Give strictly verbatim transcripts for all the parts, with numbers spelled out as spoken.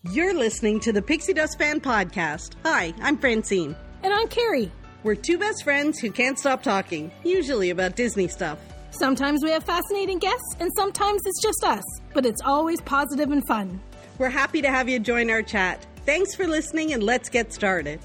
You're listening to the Pixie Dust Fan Podcast. Hi, I'm Francine. And I'm Carrie. We're two best friends who can't stop talking, usually about Disney stuff. Sometimes we have fascinating guests, and sometimes it's just us. But it's always positive and fun. We're happy to have you join our chat. Thanks for listening, and let's get started.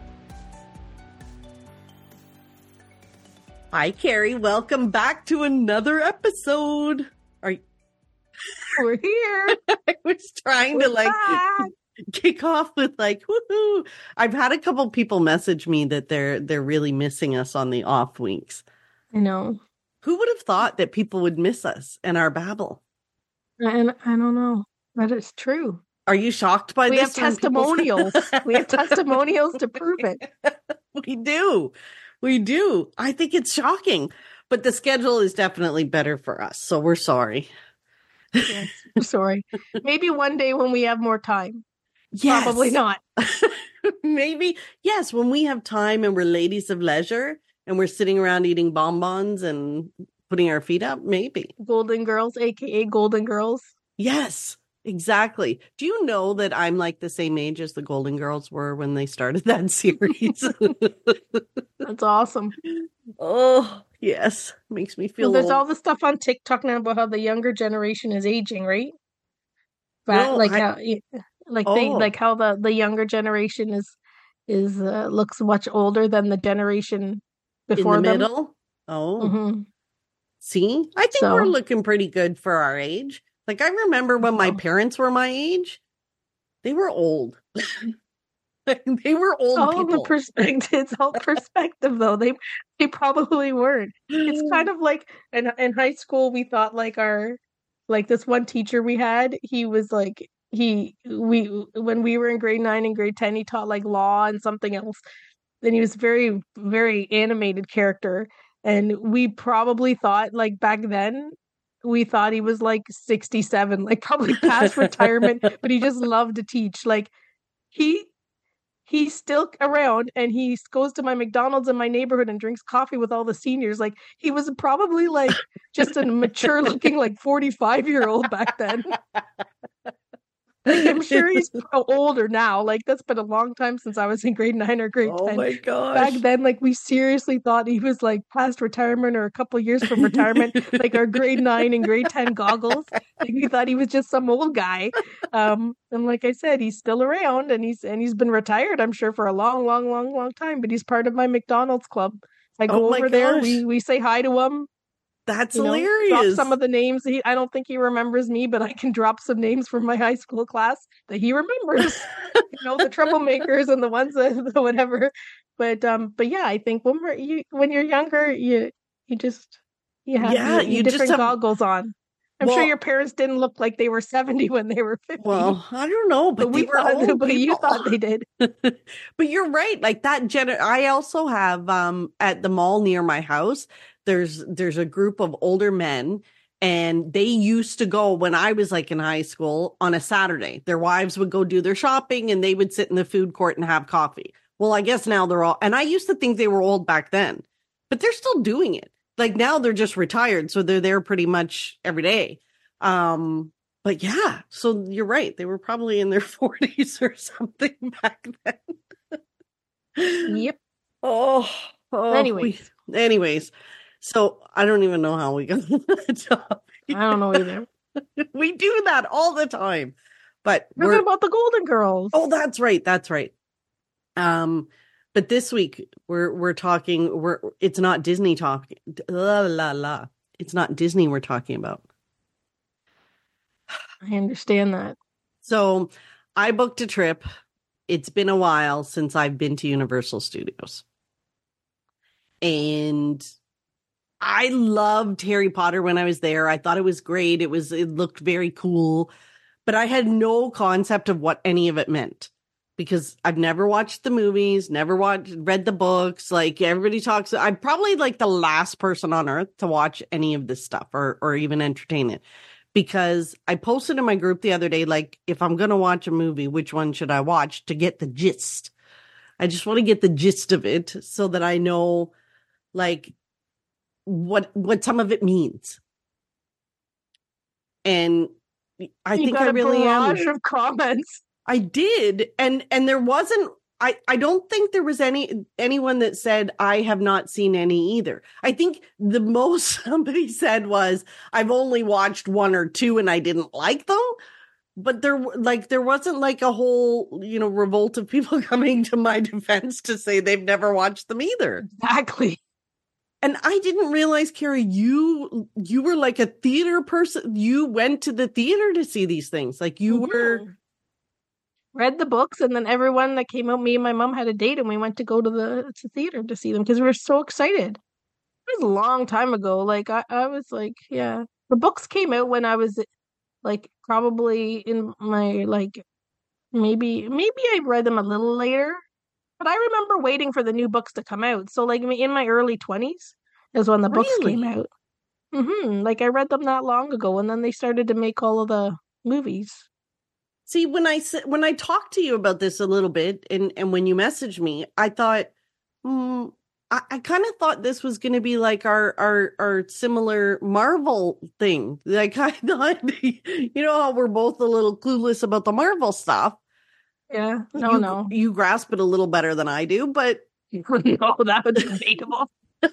Hi, Carrie. Welcome back to another episode. Are you... We're here. I was trying We're to like back. kick off with like, woohoo. I've had a couple people message me that they're they're really missing us on the off weeks. I know. Who would have thought that people would miss us and our babble? And I don't know, but it's true. Are you shocked by we this? We have testimonials. we have testimonials to prove it. We do. We do. I think it's shocking, but the schedule is definitely better for us. So we're sorry. Yes, we're sorry. Maybe one day when we have more time. Yes. Probably not. Maybe. Yes. When we have time and we're ladies of leisure and we're sitting around eating bonbons and putting our feet up. Maybe. Golden Girls, A K A Golden Girls. Yes, exactly. Do you know that I'm like the same age as the Golden Girls were when they started that series? That's awesome. Oh, yes. Makes me feel well, There's old. all the stuff on TikTok now about how the younger generation is aging, right? But No, like I- how like Oh. they like how the, the younger generation is is uh, looks much older than the generation before in the them. middle. Oh, Mm-hmm. see, I think So- we're looking pretty good for our age. Like I remember when my Oh. parents were my age, they were old. They were old all the people. perspective. It's all perspective, though. They they probably weren't. It's kind of like in in high school we thought like our like this one teacher we had. He was like he we when we were in grade nine and grade ten. He taught like law and something else. Then he was very very animated character, and we probably thought like back then. We thought he was like sixty-seven, like probably past retirement, but he just loved to teach. Like he he's still around and he goes to my McDonald's in my neighborhood and drinks coffee with all the seniors. Like he was probably like just a mature looking like forty-five year old back then. Like, I'm sure he's older now. Like that's been a long time since I was in grade nine or grade Oh ten. my gosh. Back then, like we seriously thought he was like past retirement or a couple years from retirement, like our grade nine and grade ten goggles. Like we thought he was just some old guy. Um, and like I said, he's still around and he's and he's been retired, I'm sure, for a long, long, long, long time. But he's part of my McDonald's club. I go Oh my over there, gosh. we we say hi to him. That's You know, drop hilarious. some of the names. He, I don't think he remembers me, but I can drop some names from my high school class that he remembers. You know, the troublemakers and the ones that whatever. But um, but yeah, I think when we're you when you're younger, you you just you have Yeah, you, you just different have- goggles on. I'm Well- sure your parents didn't look like they were seventy when they were fifty. Well, I don't know, but, but we they were thought, old but you people. thought they did. But you're right. Like that gener I also have um at the mall near my house, there's there's a group of older men and they used to go when I was like in high school on a Saturday. Their wives would go do their shopping and they would sit in the food court and have coffee. Well, I guess now they're all, and I used to think they were old back then, but they're still doing it. Like now they're just retired, so they're there pretty much every day. Um But yeah, so you're right. They were probably in their forties or something back then. Yep. Oh, oh Anyways. we- anyways. So I don't even know how we got on that topic. I don't know either. We do that all the time. But We're we're, talking about the Golden Girls. oh, that's right. That's right. Um, but this week we're we're talking. We're it's not Disney talking. La la la. It's not Disney we're talking about. I understand that. So I booked a trip. It's been a while since I've been to Universal Studios. And I loved Harry Potter when I was there. I thought it was great. It was, it looked very cool, but I had no concept of what any of it meant because I've never watched the movies, never watched, read the books. Like everybody talks. I'm probably like the last person on earth to watch any of this stuff or, or even entertain it. Because I posted in my group the other day, like, if I'm going to watch a movie, which one should I watch to get the gist? I just want to get the gist of it so that I know, like, what what some of it means. And I you think got I a really barrage am. of comments. I did, and and there wasn't. I I don't think there was any anyone that said I have not seen any either. I think the most somebody said was I've only watched one or two and I didn't like them. But there like there wasn't like a whole, you know, revolt of people coming to my defense to say they've never watched them either. Exactly. And I didn't realize, Carrie, you you were like a theater person. You went to the theater to see these things. Like you Mhm. were Read the books, and then everyone that came out, me and my mom had a date, and we went to go to the to theater to see them because we were so excited. It was a long time ago. Like I, I was like, yeah. The books came out when I was like probably in my like maybe maybe I read them a little later, but I remember waiting for the new books to come out. So like in my early twenties is when the books came really. out. Hmm Like I read them not long ago, and then they started to make all of the movies. See, when I s- when I talked to you about this a little bit, and and when you messaged me, I thought, hmm, I, I kind of thought this was going to be like our our our similar Marvel thing. Like I thought, you know how we're both a little clueless about the Marvel stuff. Yeah, no, You no, you grasp it a little better than I do, but no, that was debatable.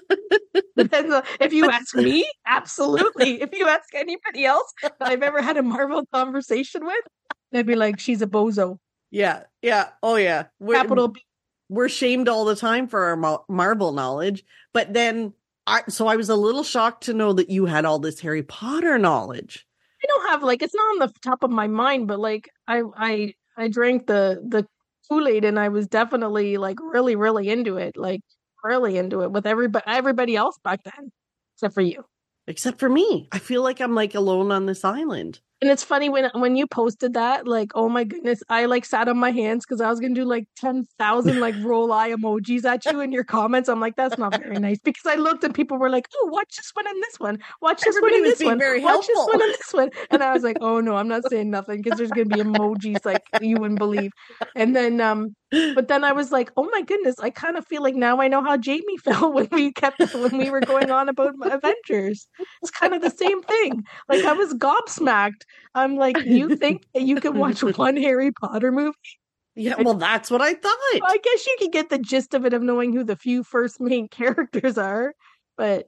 Depends on, if you but ask me, absolutely. If you ask anybody else that I've ever had a Marvel conversation with, they'd be like, "She's a bozo." yeah, yeah, oh yeah, we're Capital B. we're shamed all the time for our Mar- Marvel knowledge, but then I so I was a little shocked to know that you had all this Harry Potter knowledge. I don't have like it's not on the top of my mind, but like I I I drank the the Kool-Aid, and I was definitely like really really into it, like really into it with everybody everybody else back then, except for you. Except for me. I feel like I'm like alone on this island. And it's funny when when you posted that, like, oh my goodness, I like sat on my hands because I was gonna do like ten thousand like roll eye emojis at you in your comments. I'm like, that's not very nice because I looked and people were like, oh, watch this one and this one, watch this one Everybody and was this being one, very watch this helpful. one and this one. And I was like, oh no, I'm not saying nothing because there's gonna be emojis like you wouldn't believe. And then um but then I was like, oh my goodness, I kind of feel like now I know how Jamie felt when we kept when we were going on about Avengers. It's kind of the same thing. Like I was gobsmacked. I'm like, you think that you can watch one Harry Potter movie? Yeah, well, that's what I thought. I guess you can get the gist of it of knowing who the few first main characters are, but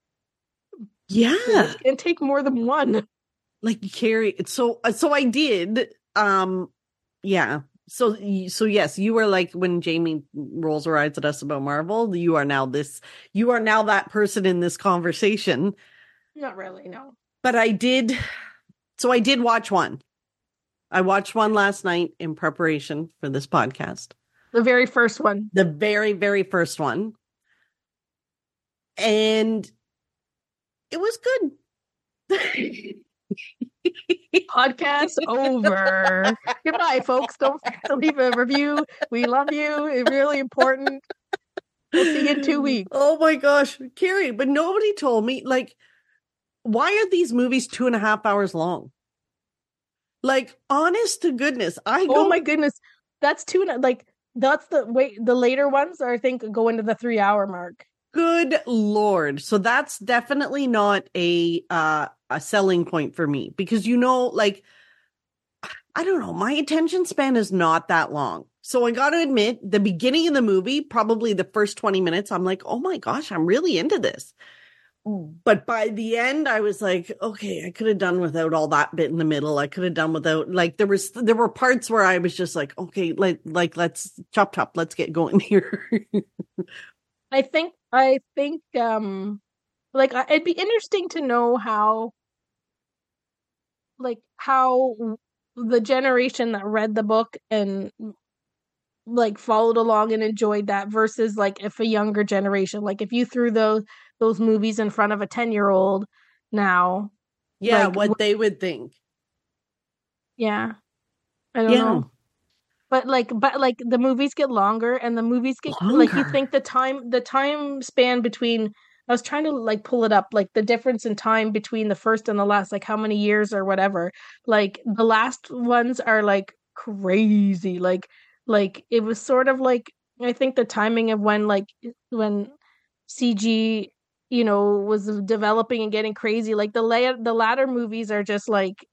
Yeah, it's gonna take more than one. like Carrie. So, so I did. Um, yeah. So, so yes, you were like when Jamie rolls her eyes at us about Marvel. You are now this. You are now that person in this conversation. Not really, no. But I did. So I did watch one. I watched one last night in preparation for this podcast. The very first one. The very, very first one. And it was good. Podcast over. Goodbye, folks. Don't forget to leave a review. We love you. It's really important. We'll see you in two weeks. Oh my gosh, Carrie, but nobody told me, like, why are these movies two and a half hours long? Like, honest to goodness, I go. Oh my goodness. That's two, like, that's the wait, the later ones are, I think, go into the three hour mark. Good Lord. So that's definitely not a uh a selling point for me because, you know, like, I don't know, my attention span is not that long. So I got to admit, the beginning of the movie, probably the first twenty minutes, I'm like, oh my gosh, I'm really into this. But by the end, I was like, okay, I could have done without all that bit in the middle. I could have done without, like, there was, there were parts where I was just like, okay, like, like, let's chop chop, let's get going here. I think, I think, um, like, it'd be interesting to know how, like, how the generation that read the book and like followed along and enjoyed that versus like if a younger generation, like if you threw those those movies in front of a ten year old now, Yeah, like, what they would think. Yeah, I don't Yeah. know, but like, but like the movies get longer, and the movies get like you Longer. think the time the time span between. I was trying to like pull it up, like the difference in time between the first and the last, like how many years or whatever. Like the last ones are like crazy, like like it was sort of like I think the timing of when like when C G, you know, was developing and getting crazy. Like the la- the latter movies are just like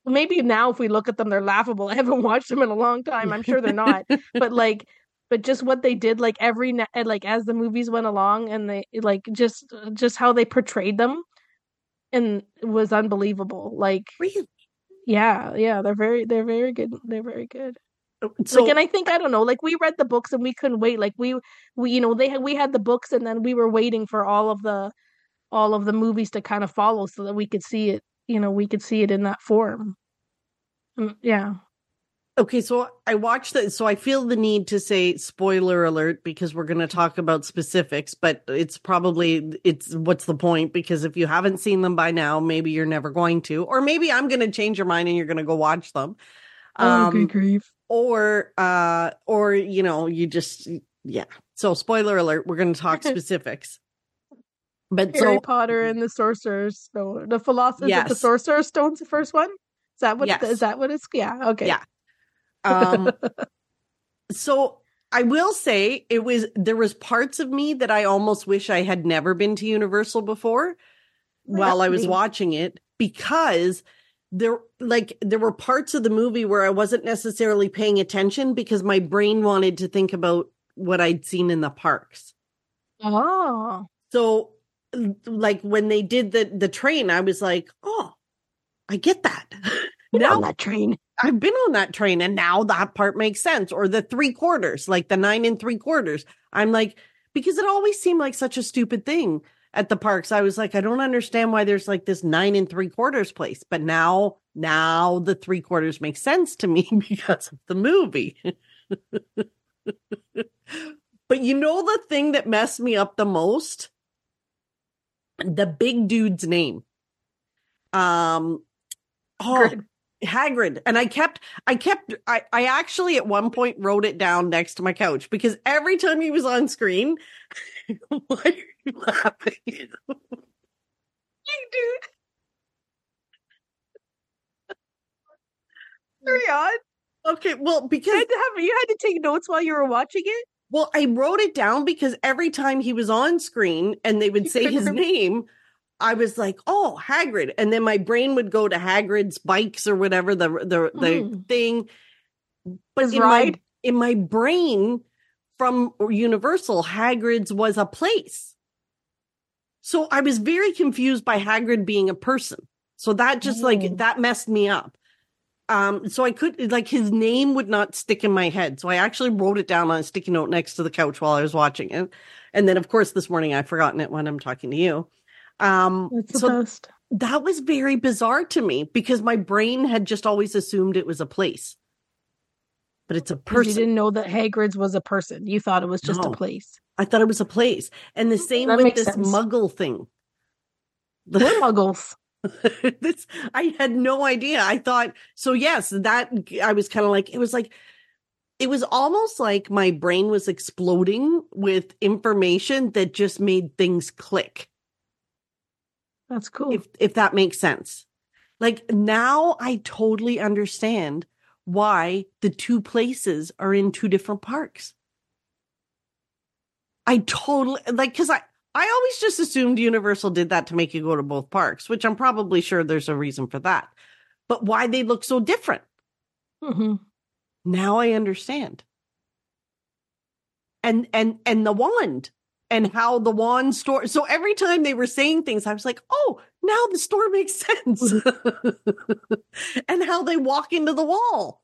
maybe now if we look at them, they're laughable. I haven't watched them in a long time. I'm sure they're not. But like, but just what they did, like every na- like as the movies went along, and they like just just how they portrayed them, and it was unbelievable. Like, Really? yeah, yeah, they're very they're very good. They're very good. Like, and So I think I don't know, like we read the books and we couldn't wait. Like we we you know they had we had the books and then we were waiting for all of the all of the movies to kind of follow so that we could see it. You know, we could see it in that form. Mm, yeah. okay, so I watched that. So I feel the need to say spoiler alert because we're going to talk about specifics, but it's probably it's what's the point? Because if you haven't seen them by now, maybe you're never going to, or maybe I'm going to change your mind and you're going to go watch them. Oh, good Um, grief. or uh, or you know, you just yeah. So spoiler alert, we're going to talk specifics. But Harry so Potter and the Sorcerer's Stone. The Philosopher's of the yes, Sorcerer's Stone's the first one. Is that what? Is yes, that what it's? Yeah. Okay. yeah. Um, so I will say it was there was parts of me that I almost wish I had never been to Universal before while I was Really? watching it because there like there were parts of the movie where I wasn't necessarily paying attention because my brain wanted to think about what I'd seen in the parks. Oh, So like when they did the the train, I was like, "Oh, I get that." been Now on that train. I've been on that train and now that part makes sense. Or the three quarters, like the nine and three quarters. I'm like, because it always seemed like such a stupid thing at the parks. I was like, I don't understand why there's like this nine and three quarters place. But now, now the three quarters make sense to me because of the movie. But you know, the thing that messed me up the most? The big dude's name. Um, oh, Good. Hagrid. And I kept, I kept, I, I actually at one point wrote it down next to my couch because every time he was on screen, why are you laughing? You dude. Carry on. Okay, well, You because, had to have you had to take notes while you were watching it. well, I wrote it down because every time he was on screen and they would You say couldn't his remember. name, I was like, oh, Hagrid. And then my brain would go to Hagrid's bikes or whatever the, the, the Mhm. thing. But His in my, ride. in my brain from Universal, Hagrid's was a place. So I was very confused by Hagrid being a person. So that just Oh. like that messed me up. Um, so I could like his name would not stick in my head. So I actually wrote it down on a sticky note next to the couch while I was watching it. And then of course this morning I've forgotten it when I'm talking to you. Um, That's the so best. that was very bizarre to me because my brain had just always assumed it was a place. But it's a Because you person. didn't know that Hagrid's was a person. You thought it was just a No. place. I thought it was a place. And the same That with makes this sense. muggle thing. We're muggles. this I had no idea. I thought so. Yes, that I was kind of like it was like it was almost like my brain was exploding with information that just made things click. That's cool. If if that makes sense. Like now I totally understand why the two places are in two different parks. I totally like because I I always just assumed Universal did that to make you go to both parks, which I'm probably sure there's a reason for that. But why they look so different? Mm-hmm. Now I understand. And and and the wand and how the wand store. So every time they were saying things, I was like, oh, now the store makes sense. And how they walk into the wall.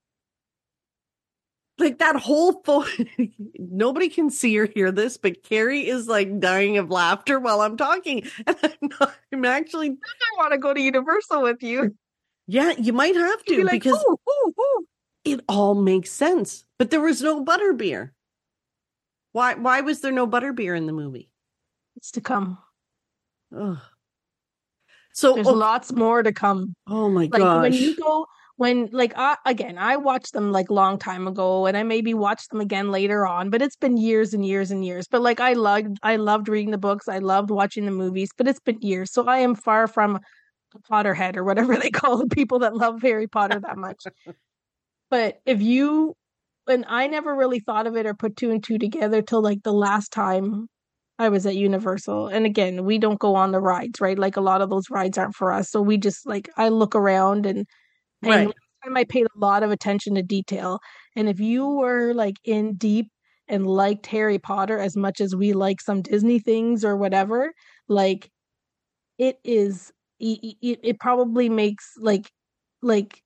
Like that whole photo, nobody can see or hear this, but Carrie is like dying of laughter while I'm talking. And I'm, not, I'm actually, I want to go to Universal with you. yeah, you might have You'd to be like, because ooh, ooh, ooh. it all makes sense. But there was no butterbeer. Why? Why was there no butterbeer in the movie? It's to come. Ugh. So There's okay. lots more to come. Oh my Like gosh! when you go, when like I, again, I watched them like long time ago, and I maybe watched them again later on. But it's been years and years and years. But like I loved, I loved reading the books. I loved watching the movies. But it's been years, so I am far from a Potterhead or whatever they call the people that love Harry Potter that much. But if you, and I never really thought of it or put two and two together till like the last time I was at Universal. And again, we don't go on the rides, right? Like a lot of those rides aren't for us. So we just like, I look around and And Right. last time I paid a lot of attention to detail. And if you were like in deep and liked Harry Potter as much as we like some Disney things or whatever, like it is it, it, it probably makes like like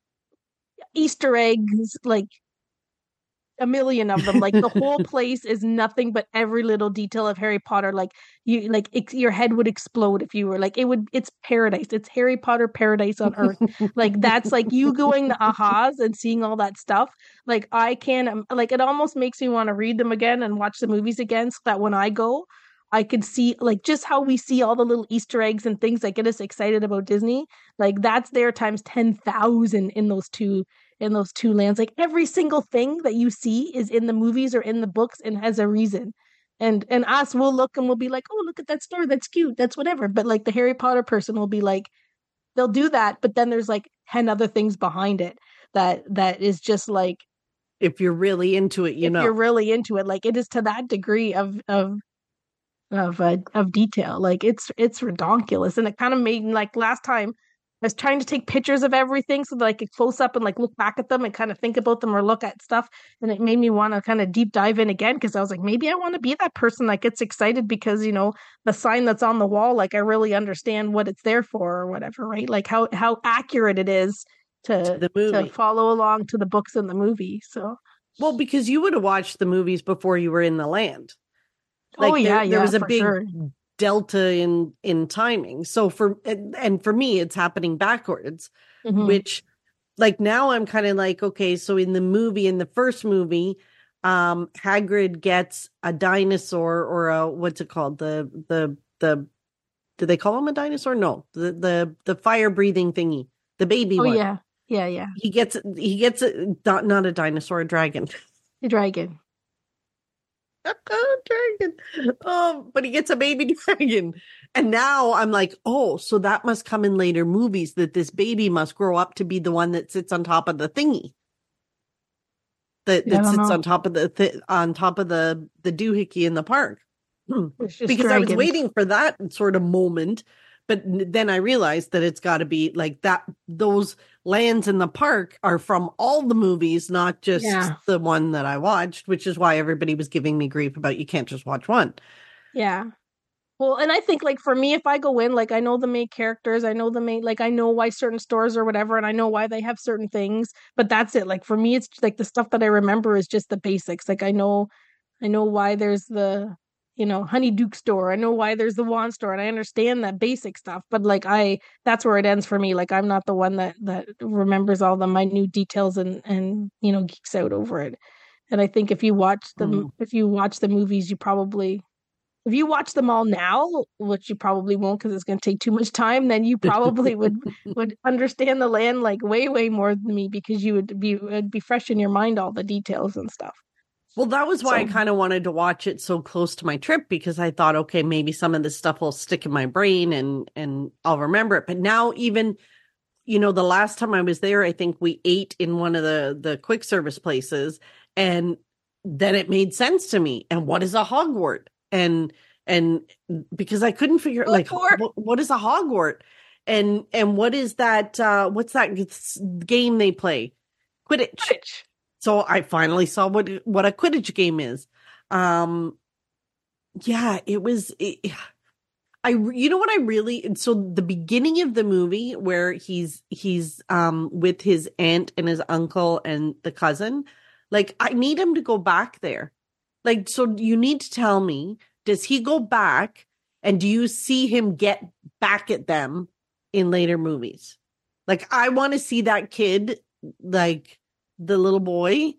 Easter eggs like a million of them. Like the whole place is nothing but every little detail of Harry Potter. Like you, like it, your head would explode if you were like it would. It's paradise. It's Harry Potter paradise on Earth. Like that's like you going the ahas and seeing all that stuff. Like I can, um, like it almost makes me want to read them again and watch the movies again, so that when I go, I could see like just how we see all the little Easter eggs and things that get us excited about Disney. Like that's there times ten thousand in those two in those two lands. Like every single thing that you see is in the movies or in the books and has a reason. And and us will look and we'll be like, oh, look at that story. That's cute. That's whatever. But like the Harry Potter person will be like, they'll do that, but then there's like ten other things behind it that that is just like If you're really into it, you if you're know. really into it, like it is to that degree of of of uh, of detail. Like it's it's redonkulous, and it kind of made like last time I was trying to take pictures of everything so that I could close up and like look back at them and kind of think about them or look at stuff, and it made me want to kind of deep dive in again because I was like, maybe I want to be that person that gets excited because you know the sign that's on the wall, like I really understand what it's there for or whatever, right? Like how how accurate it is To to the to movie. follow along to the books and the movie. So, Well, because you would have watched the movies before you were in the land. oh Like there yeah, there yeah, was a for big sure. delta in in timing. So for and, and for me it's happening backwards, Hmm. which like now I'm kind of like, okay, so in the movie, in the first movie, um Hagrid gets a dinosaur or a what's it called? The the the do they call him a dinosaur? No. The the the fire breathing thingy, the baby Oh one. yeah, yeah, yeah. He gets he gets a, not not a dinosaur, a dragon. The dragon. Oh, dragon. Oh, but he gets a baby dragon. And now I'm like, oh, so that must come in later movies that this baby must grow up to be the one that sits on top of the thingy. That Yeah, I that don't sits know. on top of the th- on top of the the doohickey in the park. Hmm. It's just Because I was dragons. waiting for that sort of moment, but then I realized that it's got to be like that. Those lands in the park are from all the movies, not just Yeah, the one that I watched, which is why everybody was giving me grief about you can't just watch one. yeah. Well, and I think like for me, if I go in, like I know the main characters, I know the main, like I know why certain stores or whatever, and I know why they have certain things, but that's it. Like for me, it's like the stuff that I remember is just the basics. Like I know, I know why there's the, you know, Honeyduke store. I know why there's the Wand store, and I understand that basic stuff. But like I, that's where it ends for me. Like I'm not the one that that remembers all the minute details and and you know geeks out over it. And I think if you watch the Mm. if you watch the movies, you probably if you watch them all now, which you probably won't because it's going to take too much time, then you probably would would understand the land like way way more than me because you would be would be fresh in your mind all the details and stuff. Well, that was why I So kind of wanted to watch it so close to my trip because I thought, okay, maybe some of this stuff will stick in my brain and and I'll remember it. But now even, you know, the last time I was there, I think we ate in one of the the quick service places and then it made sense to me. And what is a hogwart? And and because I couldn't figure go like for it. what, what is a hogwart? And and what is that uh what's that game they play? Quidditch. Quidditch. So I finally saw what what a Quidditch game is. Um, yeah, it was. It, I you know what I really so the beginning of the movie where he's he's um with his aunt and his uncle and the cousin, like I need him to go back there. Like so, you need to tell me, does he go back and do you see him get back at them in later movies? Like I want to see that kid, like the little boy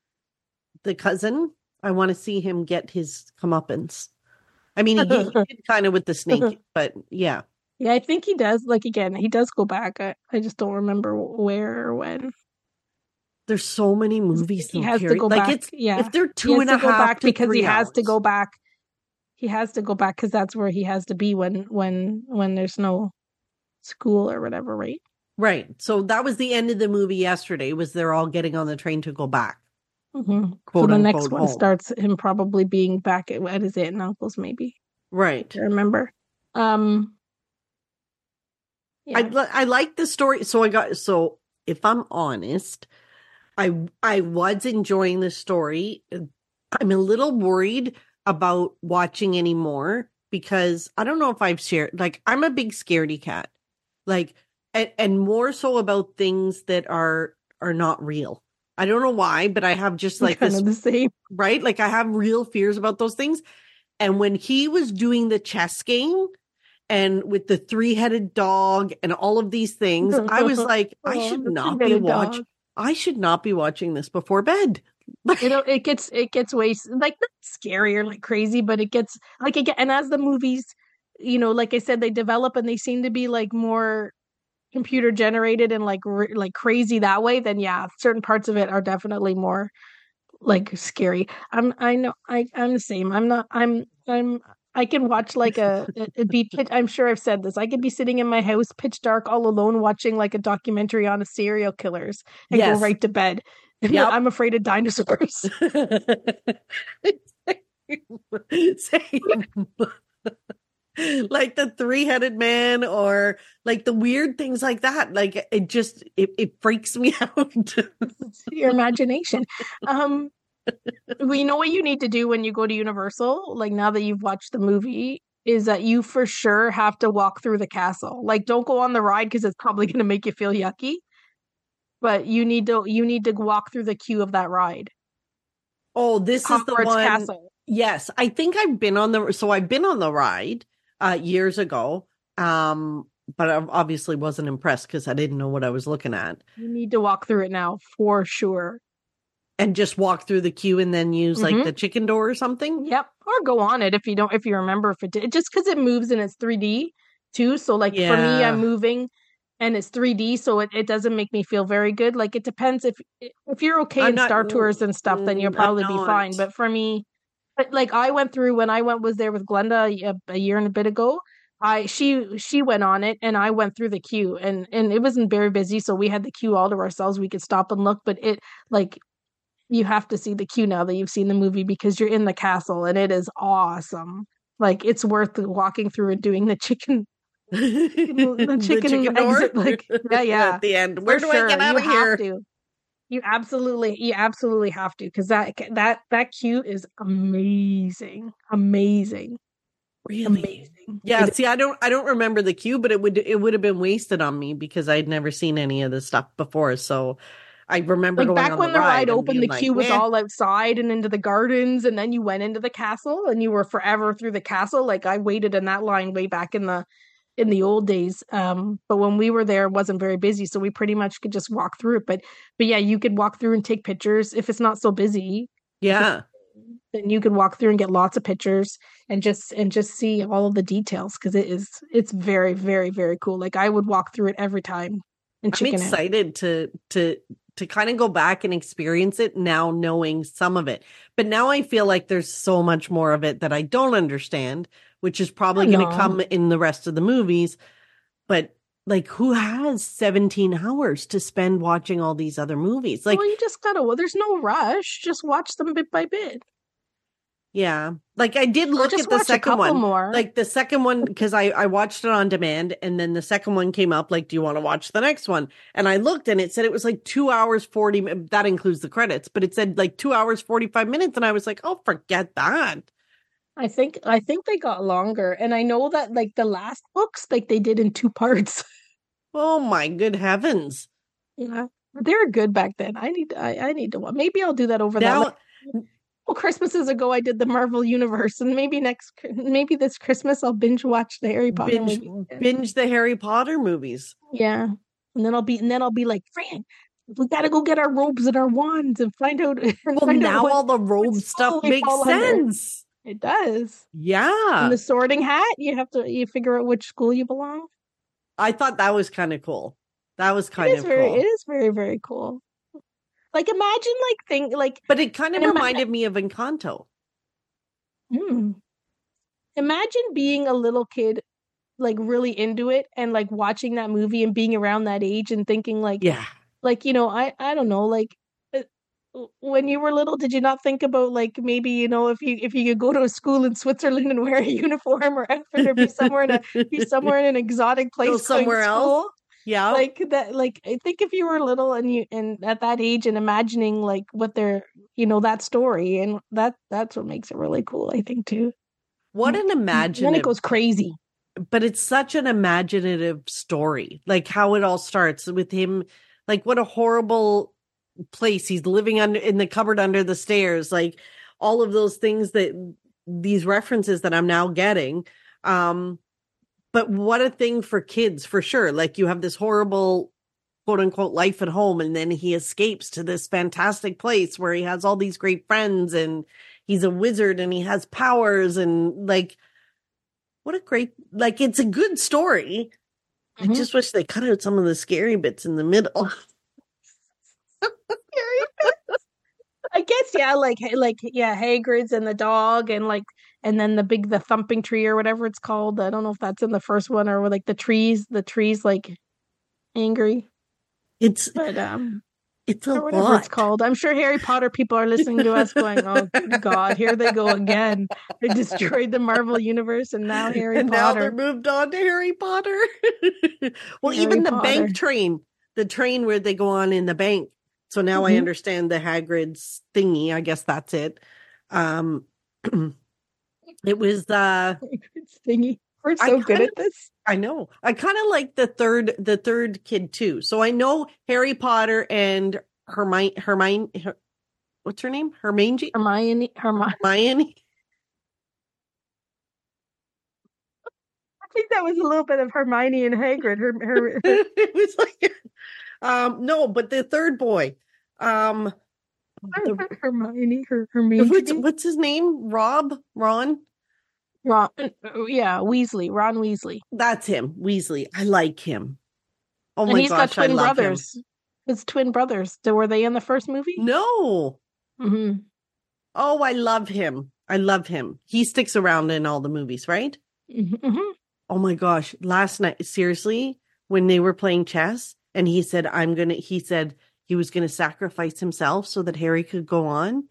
the cousin. I want to see him get his comeuppance. I mean, he, he did kind of with the snake, but yeah, Yeah, I think he does. Like again, he does go back. I, I just don't remember where or when. there's so many I movies think he though, has to Carrie. go Like back. it's Yeah, if they're he two has and a to go half back to because he three has to hours. go back. He has to go back because that's where he has to be when when when there's no school or whatever, right? Right. So that was the end of the movie yesterday. Was they're all getting on the train to go back, Hmm. So quote the next unquote one home. starts him probably being back at, at his aunt and uncle's, maybe. Right. I remember. Um, I yeah. li- I like the story. So I got so if I'm honest, I I was enjoying the story. I'm a little worried about watching anymore because I don't know if I've shared, like, I'm a big scaredy cat. Like, and, and more so about things that are are not real. I don't know why, but I have just like Kind this, of the same. right? Like I have real fears about those things. And when he was doing the chess game and with the three-headed dog and all of these things, I was like, I Oh, should the not be three-headed watch dog. I should not be watching this before bed. It it gets it gets way like not scary or like crazy, but it gets like again. And as the movies, you know, like I said, they develop and they seem to be like more computer generated and like r like crazy that way. Then yeah, certain parts of it are definitely more like scary. I'm I know I I'm the same. I'm not I'm I'm I can watch like a it be pitch, I'm sure I've said this. I could be sitting in my house pitch dark all alone watching like a documentary on a serial killers and go Yes. right to bed. And Yep. I'm afraid of dinosaurs. Same. Like the three-headed man or like the weird things like that. Like it just it, it freaks me out. It's your imagination. Um well, you know what you need to do when you go to Universal, like now that you've watched the movie, is that you for sure have to walk through the castle. Like don't go on the ride because it's probably going to make you feel yucky, but you need to you need to walk through the queue of that ride. Oh, this is the Hogwarts one. Castle. Yes, I think I've been on the so I've been on the ride uh years ago. Um, but I obviously wasn't impressed because I didn't know what I was looking at. You need to walk through it now for sure. And just walk through the queue and then use like Mm-hmm. the chicken door or something. Yep. Or go on it if you don't if you remember if it did. Just because it moves and it's three D too. So like for me, I'm Yeah. moving and it's three D, so it, it doesn't make me feel very good. Like it depends if if you're okay I'm in not Star Tours and stuff, then you'll mm, I'm probably be fine. not. But for me, but like I went through when I went was there with Glenda a, a year and a bit ago. I she she went on it and I went through the queue and and it wasn't very busy, so we had the queue all to ourselves. We could stop and look, but it like you have to see the queue now that you've seen the movie because you're in the castle and it is awesome. Like it's worth walking through and doing the chicken the The chicken chicken door exit. Like yeah, yeah, at the end. Where for do I sure. get out You of have here? to. You absolutely, you absolutely have to because that that that queue is amazing, amazing, Really? amazing. Yeah, It, see, I don't I don't remember the queue, but it would it would have been wasted on me because I'd never seen any of this stuff before. So I remember like going back on the when the ride ride and opened, being the like, queue was meh. all outside and into the gardens, and then you went into the castle and you were forever through the castle. Like I waited in that line way back in the in the old days. Um, but when we were there, it wasn't very busy, so we pretty much could just walk through it. But but yeah, you could walk through and take pictures if it's not so busy. If it's Yeah. then you could walk through and get lots of pictures and just and just see all of the details because it is it's very very very cool. Like I would walk through it every time and I'm chicken out. excited to to to kind of go back and experience it now knowing some of it. But now I feel like there's so much more of it that I don't understand, which is probably going to No, come in the rest of the movies. But like who has seventeen hours to spend watching all these other movies? Like well, you just gotta. Well, there's no rush. Just watch them bit by bit, yeah. Like I did or look just at the watch a second couple one. more. Like the second one, because I, I watched it on demand and then the second one came up, like, do you want to watch the next one? And I looked and it said it was like two hours, forty, mi- that includes the credits, but it said like two hours, forty-five minutes. And I was like, oh, forget that. I think I think they got longer, and I know that like the last books, like they did in two parts. Oh my good heavens. Yeah, they were good back then. I need I I need to. wa- Maybe I'll do that over that. Like, Now well, Christmases ago, I did the Marvel Universe, and maybe next, maybe this Christmas, I'll binge watch the Harry Potter binge movie. binge the Harry Potter movies. Yeah, and then I'll be, and then I'll be like, Fran, we gotta go get our robes and our wands and find out and Well, find out now what, all the what robe school stuff we makes fall under. sense. It does. Yeah. And the Sorting Hat, you have to you figure out which school you belong. I thought that was kind of cool. That was It kind is of very, it cool. is very, very cool. Like imagine like think like But it kind of and ima- reminded me of Encanto. hmm. Imagine being a little kid like really into it and like watching that movie and being around that age and thinking like Yeah. like you know I I don't know like uh, when you were little did you not think about like maybe you know if you if you could go to a school in Switzerland and wear a uniform or outfit or be somewhere in a be somewhere in an exotic Go place going to somewhere else. school Yeah. Like that, like I think if you were little and you and at that age and imagining like what they're, you know, that story, and that that's what makes it really cool, I think too. What And an then it imaginative, goes crazy. but it's such an imaginative story. Like how it all starts with him, like what a horrible place he's living under in the cupboard under the stairs, like all of those things that these references that I'm now getting. Um, but what a thing for kids for sure. Like you have this horrible quote unquote life at home, and then he escapes to this fantastic place where he has all these great friends and he's a wizard and he has powers and like what a great, like it's a good story. I Mhm. just wish they cut out some of the scary bits in the middle. I guess yeah, like like yeah, Hagrid's and the dog, and like and then the big the thumping tree or whatever it's called. I don't know if that's in the first one, or like the trees, the trees like angry, It's but um it's a or whatever it's lot. called. I'm sure Harry Potter people are listening to us going, "Oh God, here they go again. They destroyed the Marvel universe, and now Harry And now they're Potter, moved on to Harry Potter. Well, Harry even the bank Potter." train, the train where they go on in the bank. So now I Mhm. understand the Hagrid's thingy. I guess that's it. Um, it was uh It's thingy. We're I so good kind at of this. I know. I kind of like the third the third kid too. So I know Harry Potter and Hermione Hermione Her, what's her name? Hermione Hermione, Hermione. Hermione. I think that was a little bit of Hermione and Hagrid. Her, her, her It was like um no, but the third boy. Um the Hermione, her what's Hermione. what's his name? Rob? Ron? Ron, yeah, Weasley, Ron Weasley, That's him. Weasley. I like him. Oh and my he's got gosh, I twin love him. brothers. His twin brothers. So were they in the first movie? No. Mm-hmm. Oh, I love him. I love him. He sticks around in all the movies, right? Mm-hmm. Oh my gosh. Last night, seriously, when they were playing chess and he said, I'm going to, he said he was going to sacrifice himself so that Harry could go on.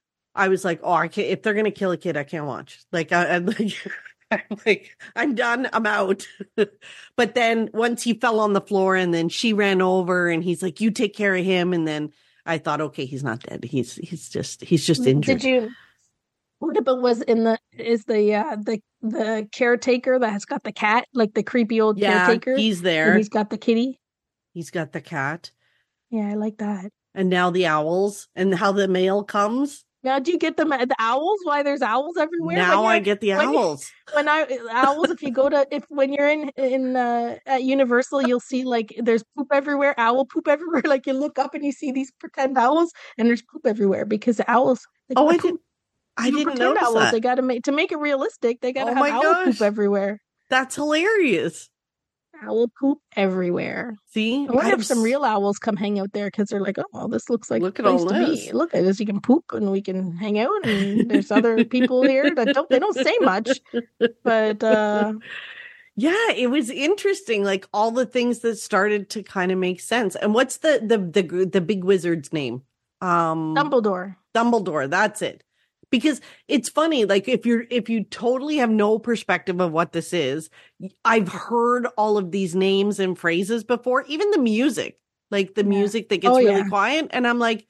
I was like, oh, I can't, if they're going to kill a kid, I can't watch. Like, I, I'm like, I'm like, I'm done. I'm out. But then once he fell on the floor and then she ran over and he's like, you take care of him. And then I thought, okay, he's not dead. He's, he's just, he's just Did injured. you? What about was in the is the uh the the caretaker that has got the cat, like the creepy old Yeah, caretaker, he's and he's there. got the kitty? He's got the cat Yeah, I like that. and now the owls and how the mail comes. Now, do you get them the owls? Why there's owls everywhere when Now I you're get the when you owls. when I owls? If you go to if when you're in in uh, at Universal, you'll see like there's poop everywhere, owl poop everywhere. Like you look up and you see these pretend owls, and there's poop everywhere because the owls they Oh, gotta I poop. didn't, I Even didn't pretend notice owls, they that. gotta make to make it realistic. They gotta Oh have my owl poop gosh. everywhere. That's hilarious. Owl poop everywhere. See, I wonder I'm if some real owls come hang out there because they're like, oh, well, this looks like look a at all place to be. this. Look at this, you can poop and we can hang out, and there's other people here that don't they don't say much, but uh Yeah, it was interesting. Like all the things that started to kind of make sense. And what's the the the the big wizard's name? Um, Dumbledore. Dumbledore. That's it. Because it's funny, like if you're if you totally have no perspective of what this is, I've heard all of these names and phrases before, even the music, like the Yeah. music that Oh gets really yeah. quiet, and I'm like,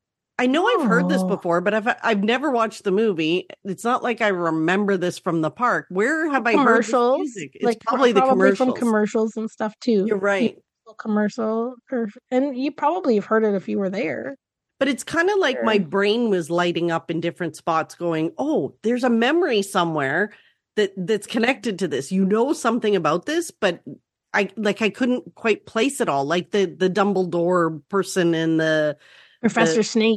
I know I've heard this Oh. before, but I've I've never watched the movie. It's not like I remember this from the park. Where have I heard this Commercials, music? It's like probably the probably from commercials. commercials and stuff too. You're right. Universal commercial, or and you probably have heard it if you were there. But it's kind of like my Sure. brain was lighting up in different spots going, "Oh, there's a memory somewhere that that's connected to this. You know something about this, but I like I couldn't quite place it all. Like the the Dumbledore person and the Professor the Snape.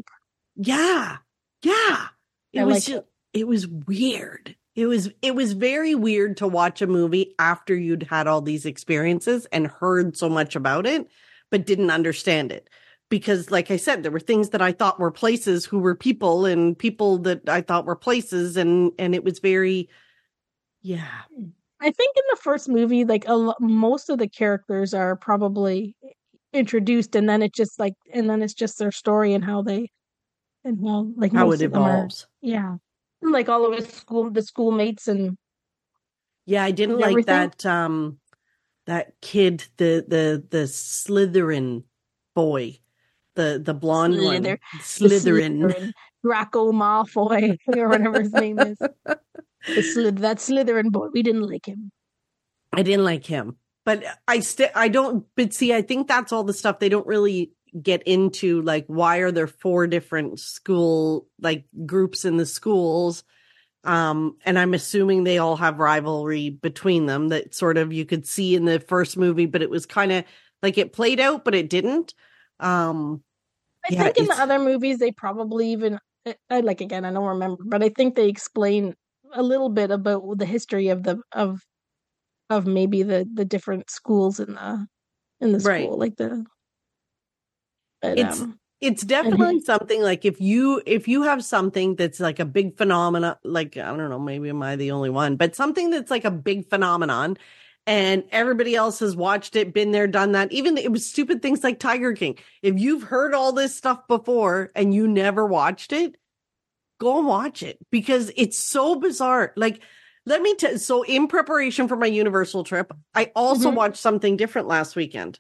yeah. Yeah. It I was like just it. it was weird. It was it was very weird to watch a movie after you'd had all these experiences and heard so much about it, but didn't understand it. Because like I said, there were things that I thought were places who were people and people that I thought were places, and and it was very yeah. I think in the first movie, like a lo- most of the characters are probably introduced, and then it just like, and then it's just their story and how they, and well, like How it most of them are, evolves. yeah, like all of his school, the schoolmates and Yeah, I didn't and like everything. that um that kid, the the the Slytherin boy, the the blonde Slither, one, the Slytherin. Slytherin, Draco Malfoy, or whatever his name is. The Slith, that Slytherin boy. We didn't like him. I didn't like him, but I still I don't. But see, I think that's all the stuff they don't really get into. Like, why are there four different school like groups in the schools? Um, and I'm assuming they all have rivalry between them that sort of you could see in the first movie, but it was kind of like it played out, but it didn't. Um, I yeah, think in the it's other movies they probably even I, I like again I don't remember, but I think they explain a little bit about the history of the of of maybe the the different schools in the in the right. school, like the but It's um it's and definitely he, something like if you if you have something that's like a big phenomena, like I don't know, maybe am I the only one, but something that's like a big phenomenon and everybody else has watched it, been there, done that. Even it was stupid things like Tiger King. If you've heard all this stuff before and you never watched it, go and watch it because it's so bizarre. Like, let me tell so in preparation for my Universal trip, I also Mhm. watched something different last weekend.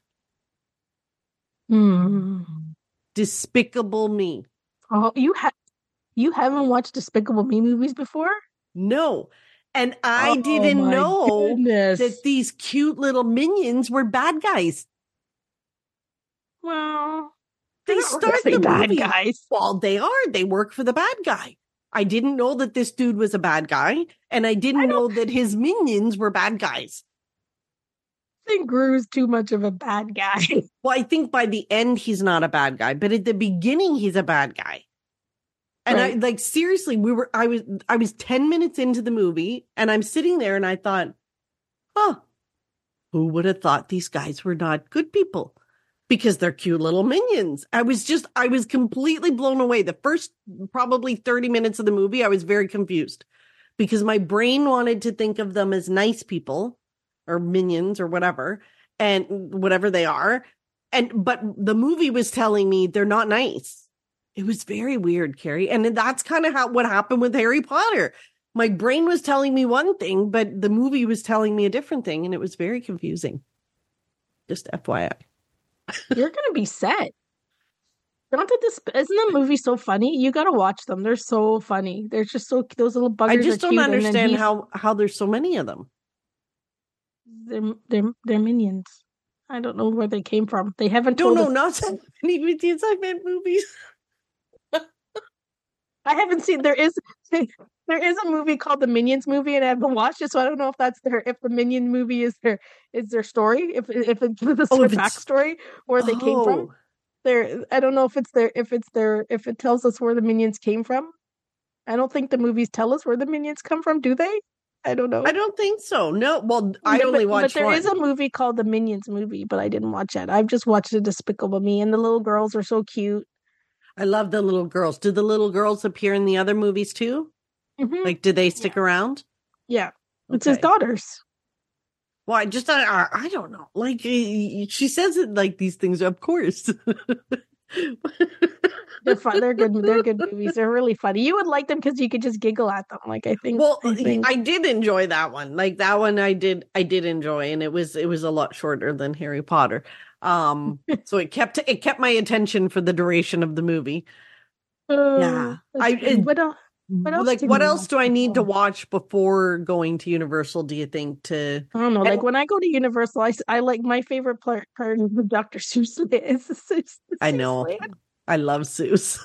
Hmm. Despicable Me. Oh, you have you haven't watched Despicable Me movies before? No. And I Oh didn't my know that goodness. these cute little minions were bad guys. Well, they're They not start really the bad movie. guys. Well, they are. They work for the bad guy. I didn't know that this dude was a bad guy. And I I didn't don't know that his minions were bad guys. think Gru's too much of a bad guy. Well, I think by the end, he's not a bad guy. But at the beginning, he's a bad guy. And I Right. like seriously, we were I was I was ten minutes into the movie and I'm sitting there and I thought, huh, who would have thought these guys were not good people? Because they're cute little minions. I was just I was completely blown away. The first probably thirty minutes of the movie, I was very confused because my brain wanted to think of them as nice people or minions or whatever, and whatever they are. And but the movie was telling me they're not nice. It was very weird, Carrie. And that's kind of how what happened with Harry Potter. My brain was telling me one thing, but the movie was telling me a different thing, and it was very confusing. Just F Y I. You're gonna be set. Don't this isn't the movie so funny? You gotta watch them. They're so funny. They're just so those little I buggers are just don't cute, and then understand he's how how there's so many of them. they're they're they're minions. I don't know where they came from. They haven't No, told no, us. not so many videos. I meant movies. I haven't seen. There is there is a movie called the Minions movie, and I haven't watched it, so I don't know if that's their if the Minion movie is their is their story, if if it's their Oh, if it's backstory, where they came from. oh, There, I don't know if it's their if it's their if it tells us where the Minions came from. I don't think the movies tell us where the Minions come from, do they? I don't I know. don't think so. No, well, I No, but only but watched there is one. a movie called the Minions movie, but I didn't watch it. I've just watched the Despicable Me, and the little girls are so cute. I love the little girls. Do the little girls appear in the other movies too? Hmm. Like, did they Yeah, stick around? yeah. It's his Okay. daughters. Well, I just I, I I don't know. Like eh, she says it like these things, of course. They're fun. They're good. They're good movies. They're really funny. You would like them because you could just giggle at them. Like I think. Well, I think. I did enjoy that one. Like that one I did I did enjoy and it was it was a lot shorter than Harry Potter. Um so it kept it kept my attention for the duration of the movie. Oh, Yeah. that's I good. it, What else? What else like did what we else watch do I need to before? watch before going to Universal, do you think to I don't know. and Like when I go to Universal, I, s- I like my favorite part part of the Doctor Seuss land. Is the Seuss, the I Seuss know. land. I love Seuss.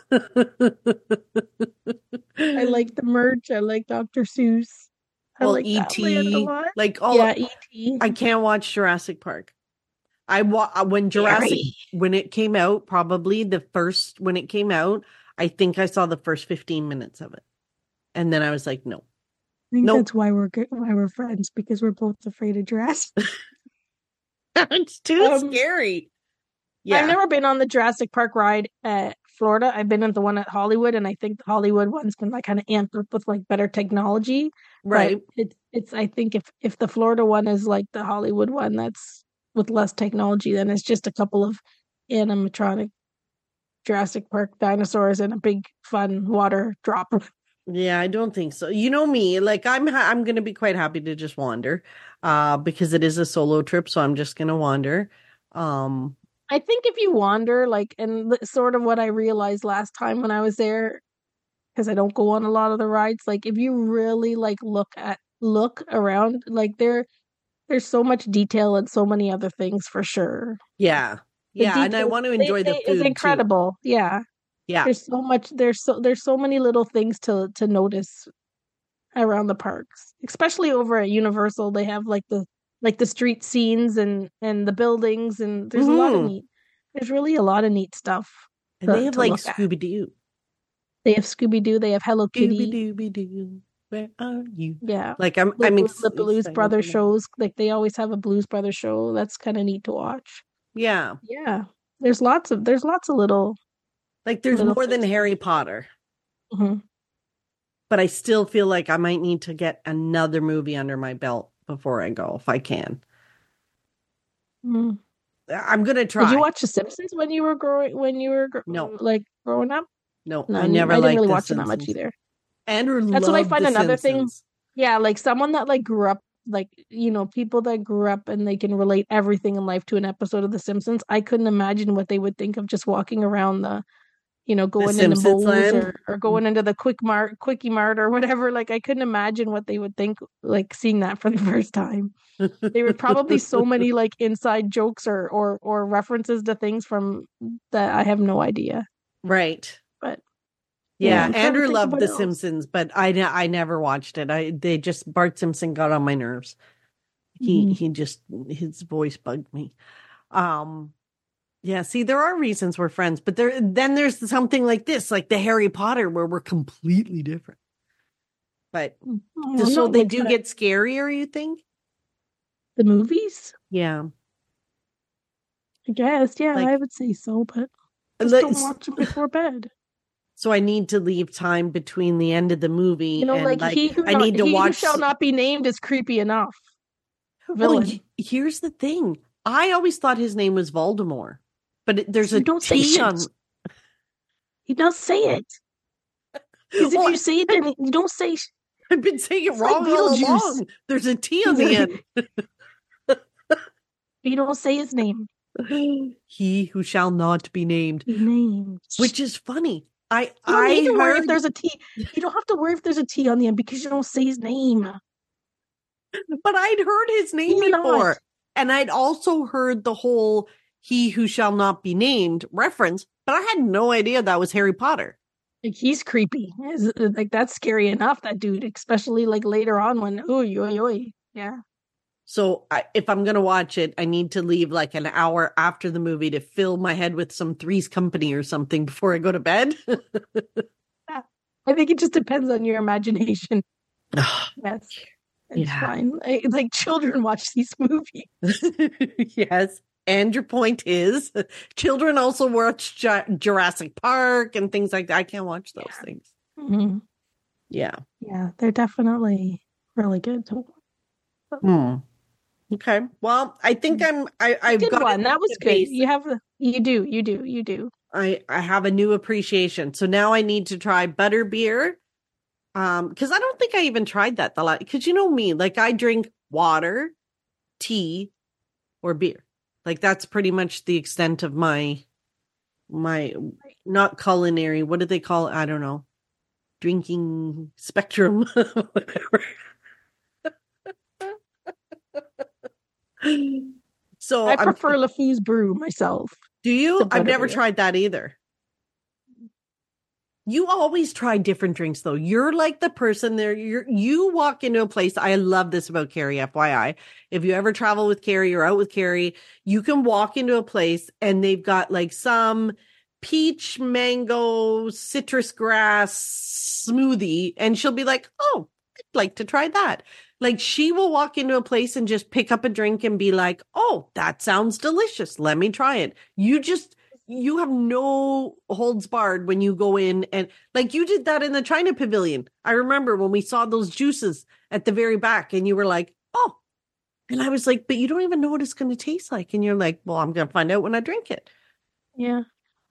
I like the merch. I like Doctor Seuss. I Well, like that land a E T, lot. like all Yeah, E T. I can't watch Jurassic Park. I wa- uh, when Jurassic Scary. when it came out, probably the first when it came out, I think I saw the first fifteen minutes of it. And then I was like, no. I think Nope. that's why we're good, why we're friends because we're both afraid of Jurassic. It's too Um, scary. I've Yeah, never been on the Jurassic Park ride at Florida. I've been at the one at Hollywood, and I think the Hollywood one's been like kind of amped up with like better technology. But right. it's it's I think if if the Florida one is like the Hollywood one, that's with less technology, then it's just a couple of animatronic Jurassic Park dinosaurs and a big fun water drop. Yeah, I don't think so. You know me, like I'm ha- I'm going to be quite happy to just wander uh because it is a solo trip, so I'm just going to wander. Um I think if you wander, like, and th- sort of what I realized last time when I was there, because I don't go on a lot of the rides, like if you really like look at look around, like there there's so much detail and so many other things for sure. yeah. The Yeah, and I details want to they, enjoy the they is food too. incredible. Yeah. Yeah. There's so much there's so there's so many little things to to notice around the parks. Especially over at Universal, they have like the like the street scenes and and the buildings, and there's a lot of Hmm. neat there's really a lot of neat stuff And they to have to like look at. Scooby-Doo. They have Scooby Doo, they have Hello Kitty. Scooby-Dooby-Doo, where are you? Yeah. Like I'm The I'm ex the Blues excited Brothers for that. shows, like they always have a Blues Brothers show. That's kind of neat to watch. Yeah. Yeah. There's lots of there's lots of little Like there's little more than things to Harry enjoy. Potter, Hmm. but I still feel like I might need to get another movie under my belt before I go if I can. Mm. I'm gonna Did you try. watch The Simpsons when you were growing when you were gr- No, like growing up? no, No, I n- never I didn't liked really The watch it that much Simpsons. either. Andrew That's what I loved find The another thing. Simpsons. Yeah, like someone that like grew up, like, you know, people that grew up and they can relate everything in life to an episode of The Simpsons. I couldn't imagine what they would think of just walking around the, you know, The going into Simpsons Moe's land. or or going into the Quick Mart, Quickie Mart or whatever. Like I couldn't imagine what they would think like seeing that for the first time. There were probably so many like inside jokes or or or references to things from that I have no idea. Right. But yeah, Yeah, I'm trying to Andrew think of loved what The else. Simpsons, but I ne- I never watched it. I they just Bart Simpson got on my nerves. He Mhm. he just his voice bugged me. Um yeah, see there are reasons we're friends, but there then there's something like this, like the Harry Potter where we're completely different. But I'm just so not they like do that. get scarier, you think? The movies? Yeah. I guess, yeah, I Like would say so, but just don't let's watch them before bed. so I need to leave time between the end of the You movie know, and like like he who I not need to he who watch. shall not be named is creepy enough. Well, Villain. y- here's the thing. I always thought his name was Voldemort, but it, there's So you a don't say T shit. on. He does say it. Because if Well, you say it, I, then you don't say. sh- I've been saying it It's like wrong all Beetlejuice. along. There's a T on He's the like, end. you don't say his name. He who shall not be named, Be named. which is funny. I You don't need I to worry if heard, there's a T. You don't have to worry if there's a T on the end because you don't say his name. but I'd heard his Do name you not? before, and I'd also heard the whole "he who shall not be named" reference, but I had no idea that was Harry Potter. Like he's creepy. Is- Like that's scary enough. That dude, especially like later on when oh yo yo yeah. So I, if I'm going to watch it, I need to leave like an hour after the movie to fill my head with some Three's Company or something before I go to bed. Yeah. I think it just depends on your imagination. Yes, it's Yeah. fine. Like, like children watch these movies. Yes. And your point is, children also watch Ju- Jurassic Park and things like that. I can't watch those Yeah. things. Hmm. Yeah. Yeah, they're definitely really good. To Hmm. Okay. Well, I think I'm. I I've Good got one. That was the good. base. You have the. You do. You do. You do. I I have a new appreciation. So now I need to try butter beer. Um, because I don't think I even tried that the last. Because you know me, like I drink water, tea, or beer. Like that's pretty much the extent of my my not culinary. What do they call it? I don't know. Drinking spectrum, whatever. So I I'm. prefer LeFou's brew myself Do to you? I've never butterbeer. tried that either. You always try different drinks though. You're like the person there. You're you walk into a place. I love this about Carrie, F Y I. If you ever travel with Carrie or out with Carrie, you can walk into a place and they've got like some peach, mango, citrus grass smoothie, and she'll be like, "Oh, I'd like to try that." Like she will walk into a place and just pick up a drink and be like, "Oh, that sounds delicious. Let me try it." You just you have no holds barred when you go in and like you did that in the China Pavilion. I remember when we saw those juices at the very back and you were like, "Oh," and I was like, "But you don't even know what it's going to taste like." And you're like, "Well, I'm going to find out when I drink it." Yeah.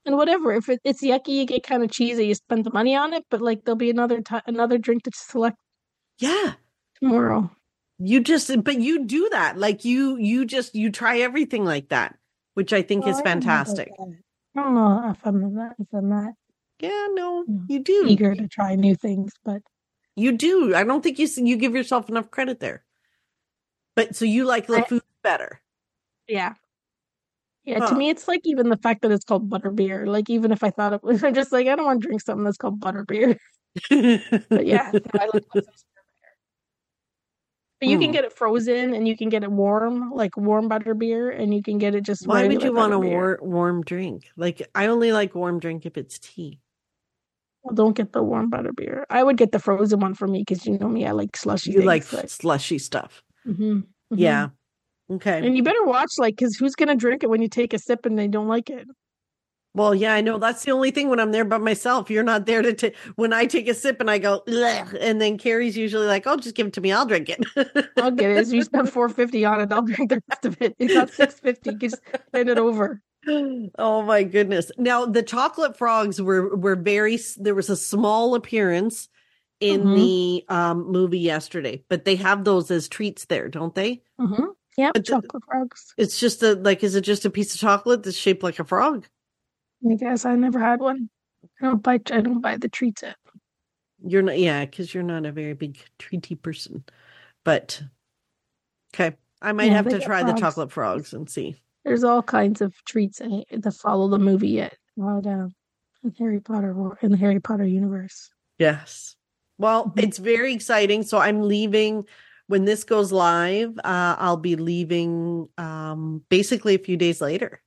And whatever, if it, it's yucky, you get kind of cheesy, you spend the money on it, but like there'll be another time, another drink to select Yeah. tomorrow. You just, but you do that. Like you, you just, you try everything like that, which I think Well, is I don't know about fantastic. that. I don't know if I'm not if I'm not Yeah, no, you know, you do. eager to try new things, but You do. I don't think you, you give yourself enough credit there. But so you like the I food better. yeah. Yeah, to Huh. me it's like even the fact that it's called butterbeer. Like even if I thought it was I'm just like I don't want to drink something that's called butterbeer. But yeah, no, I like myself. But you can Hmm. get it frozen and you can get it warm, like warm butterbeer, and you can get it just Why would regular you want a butterbeer. war warm drink? Like I only like warm drink if it's tea. Well, don't get the warm butterbeer. I would get the frozen one for me because you know me, I like slushy You like things. Like, slushy stuff. hmm hmm Yeah. Okay. And you better watch, like, because who's gonna drink it when you take a sip and they don't like it? Well, yeah, I know that's the only thing when I'm there by myself. You're not there to take when I take a sip and I go, "Ugh," and then Carrie's usually like, "Oh, just give it to me. I'll drink I'll get it. it." So you spend four fifty on it. I'll drink the rest of it. It got six fifty. Just hand it over. Oh my goodness. Now the chocolate frogs were were very there was a small appearance in Mm-hmm. the um movie yesterday, but they have those as treats there, don't they? Mm-hmm. Yep, But the, chocolate frogs. it's just a like is it just a piece of chocolate that's shaped like a frog? I guess I never had one. I don't buy. I don't buy the treats at. You're not yeah, because you're not a very big treaty person. But okay, I might Yeah, have they to got try the frogs. chocolate frogs and see. There's all kinds of treats eh, that follow the movie yet. Right down in Harry Potter or in the Harry Potter universe. Yes. Well, Mhm. it's very exciting. So I'm leaving when this goes live. Uh, I'll be leaving um, basically a few days later.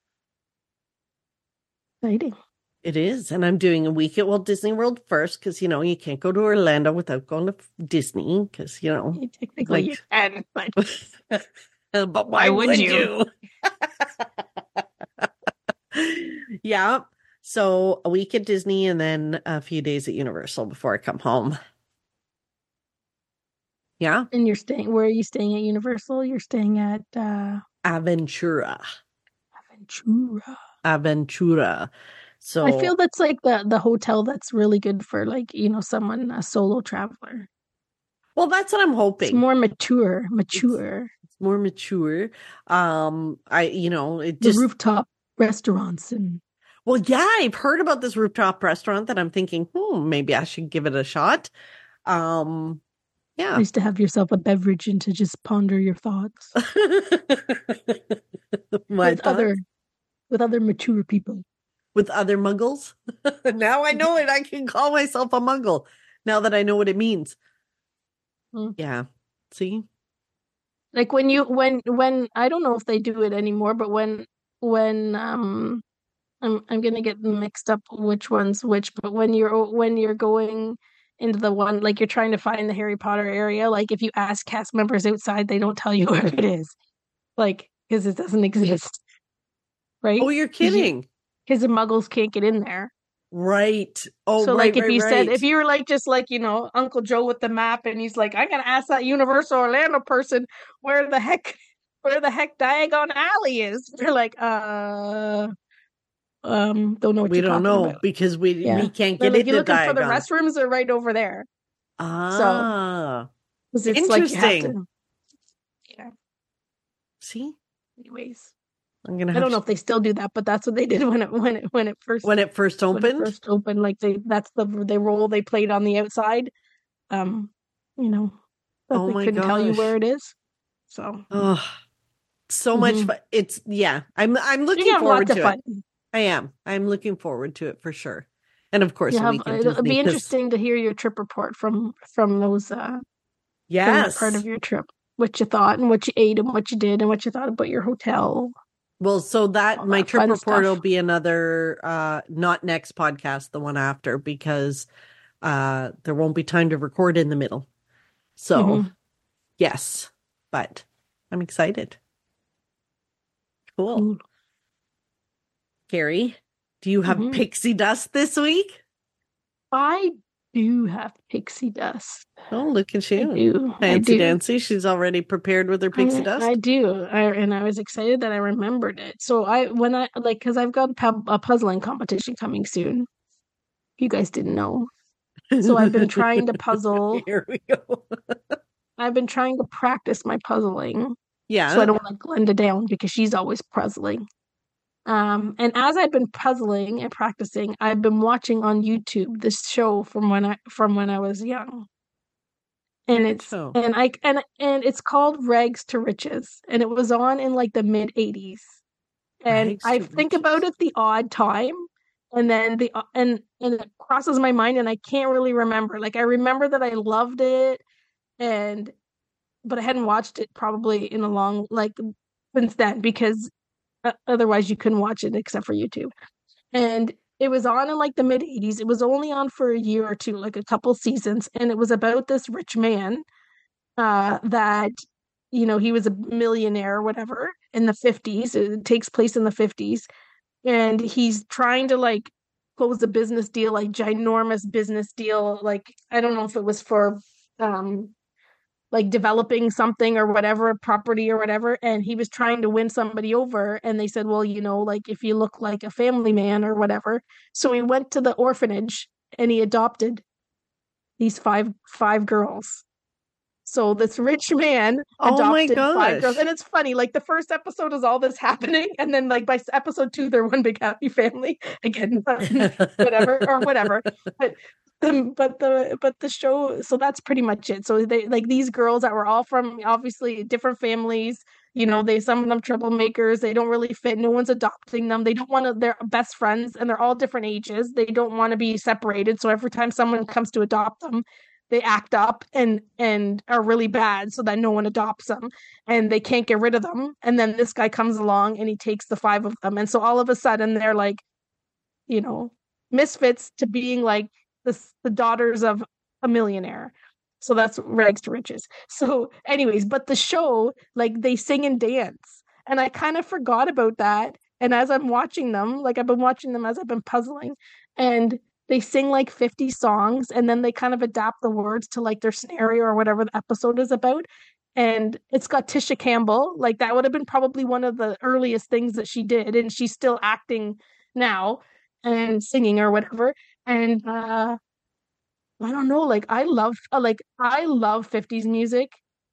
Exciting. It is. And I'm doing a week at Walt Disney World first because, you know, you can't go to Orlando without going to Disney because, you know, Technically, like, you can, but but why why would would you? you? Yeah. So a week at Disney and then a few days at Universal before I come home. Yeah. And you're staying. Where are you staying at Universal? You're staying at uh, Aventura. Aventura. Aventura. I feel So, that's like the the hotel that's really good for like you know someone a solo traveler. well, that's what I'm It's hoping. more mature, It's mature. it's more mature. Um, I, you know, it The just, rooftop restaurants and well, yeah, I've heard about this rooftop restaurant that I'm thinking, hmm, maybe I should give it a shot. Um, yeah. nice to have yourself a beverage and to just ponder your thoughts My with other thoughts with other mature people. with other muggles. Now I know it. I can call myself a muggle now that I know what it means. Mm. Yeah. See? Like when you when when I don't know if they do it anymore, but when when um I'm I'm gonna get mixed up which one's which, but when you're when you're going into the one like you're trying to find the Harry Potter area, like if you ask cast members outside, they don't tell you where it is, like because it doesn't exist, Oh, right? you're Because you kidding. because the Muggles can't get in there. Right. Oh, So right, like if right, you said right. if you were like just like you know Uncle Joe with the map and he's like I'm gonna ask that Universal Orlando person where the heck where the heck Diagon Alley is, they're like uh um don't know what We you're don't talking know about. because we Yeah. we can't They're get like, you're into looking for the Diagon. restrooms, they're right over there. So, Ah, because it's like you have interesting. to, yeah. See, Anyways, I'm gonna I have don't know to if they still do that, but that's what they did when it when it when it first when it first when it opened. first opened. Like they that's the the role they played on the outside. Um, you know, that Oh they my couldn't tell you where gosh. it is. So, Oh, so much mm-hmm. fun. It's yeah. I'm I'm You looking can have forward lots of to it. fun. I am. I'm looking forward to it for sure. And of You course, a have week at it'll Disney be because interesting to hear your trip report from from those uh from that part of yes. your trip. What you thought and what you ate and what you did and what you thought about your hotel, Well, so that all my that trip fun report will stuff. be another uh not next podcast, the one after, because uh there won't be time to record in the middle. So Mm-hmm. yes, but I'm excited. Cool. Cool. Carrie, do you have Mm-hmm. pixie dust this week? I do have pixie dust. Oh, look at I you. do. I Fancy do. Dancy. She's already prepared with her pixie I, dust. I do. I, and I was excited that I remembered it. So I, when I, like, because I've got pu- a puzzling competition coming soon. You guys didn't know. So I've been trying to puzzle. Here we go. I've been trying to practice my puzzling. Yeah. So I don't let Glenda down because she's always puzzling. Um, and as I've been puzzling and practicing, I've been watching on YouTube this show from when I from when I was young. And it's Oh. and I and and it's called Rags to Riches, and it was on in like the mid eighties. And Rags I to think riches. about it the odd time, and then the and and it crosses my mind, and I can't really remember. Like I remember that I loved it, and but I hadn't watched it probably in a long like since then because uh, otherwise you couldn't watch it except for YouTube. And it was on in like the mid eighties. It was only on for a year or two, like a couple seasons, and it was about this rich man uh that you know he was a millionaire or whatever in the fifties. It takes place in the fifties, and he's trying to like close a business deal, like ginormous business deal. Like I don't know if it was for um like developing something or whatever, property or whatever, and he was trying to win somebody over, and they said, well, you know, like if you look like a family man or whatever. So he went to the orphanage and he adopted these five five girls. So this rich man Oh my adopted five girls. gosh. And it's funny, like the first episode is all this happening, and then like by episode two, they're one big happy family. Again, whatever or whatever. But um, but the but the show, so that's pretty much it. So they like these girls that were all from obviously different families. You know, they some of them troublemakers. They don't really fit. No one's adopting them. They don't want to. They're best friends, and they're all different ages. They don't want to be separated. So every time someone comes to adopt them, they act up and and are really bad so that no one adopts them, and they can't get rid of them. And then this guy comes along and he takes the five of them, and so all of a sudden they're like, you know, misfits to being like the the daughters of a millionaire. So that's rags to riches. So anyways, but the show, like they sing and dance, and I kind of forgot about that. And as I'm watching them, like I've been watching them as I've been puzzling, and they sing like fifty songs, and then they kind of adapt the words to like their scenario or whatever the episode is about. And it's got Tisha Campbell. Like that would have been probably one of the earliest things that she did, and she's still acting now and singing or whatever. And uh I don't know, like I love uh, like I love fifties music